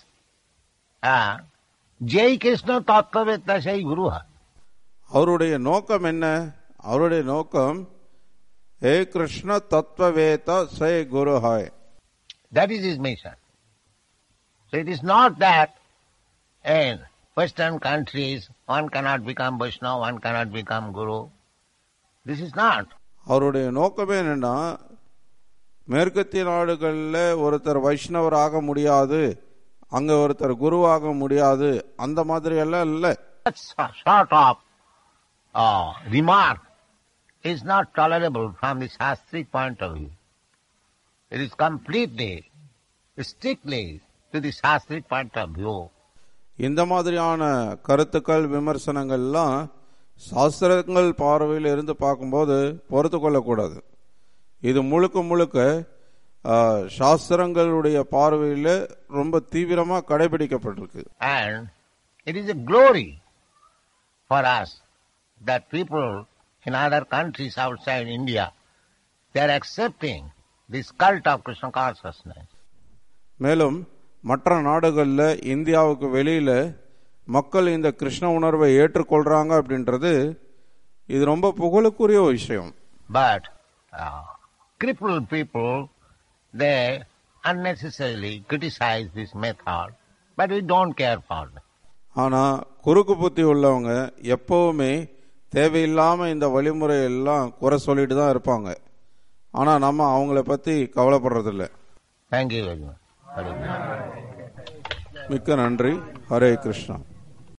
Jai Krishna Tattvavetta Sai Guruha. அவருடைய நோக்கம் என்ன? அவருடைய நோக்கம் ஹே கிருஷ்ண தத்வவேத சை குருஹாய். That is his mission. So it is not that in Western countries one cannot become Vaishnava, one cannot become Guru. This is not. அவருடைய நோக்கமே என்னன்னா மேற்கத்திய நாடுகளில் ஒருத்தர் வைஷ்ணவர் ஆக முடியாது, அங்க ஒருத்தர் குருவாக முடியாது, அந்த மாதிரி எல்லாம் இல்லை. That sort of remark is not tolerable from the Shastric point of view. It is completely, strictly to the Shastric point of view. இந்த மாதிரியான கருத்துக்கள் விமர்சனங்கள்லாம் சாஸ்திரங்கள் பார்வையில் இருந்து பார்க்கும்போது பொறுத்து கொள்ளக்கூடாது. இது முழுக்க முழுக்க சாஸ்திரங்களுடைய பார்வையில் ரொம்ப தீவிரமா கடைபிடிக்கப்பட்டிருக்கு. And it is a glory for us that people in other countries outside India, they are accepting this cult of Krishna consciousness. மேலும் மற்ற நாடுகள்ல இந்தியாவுக்கு வெளியில மக்கள் இந்த கிருஷ்ண உணர்வை ஏற்றுக்கொள்றாங்க அப்படின்றது இது ரொம்ப புகழுக்குரிய விஷயம். But crippled people, they unnecessarily criticize this method, but we don't care for them. ஆனா குறுக்கு புத்தி உள்ளவங்க எப்பவுமே தேவையில்லாம இந்த வழிமுறை எல்லாம் குறை சொல்லிட்டு தான் இருப்பாங்க. ஆனா நம்ம அவங்கள பத்தி கவலைப்படுறதில்ல. Thank you very much. மிக்க நன்றி. ஹரே கிருஷ்ணா.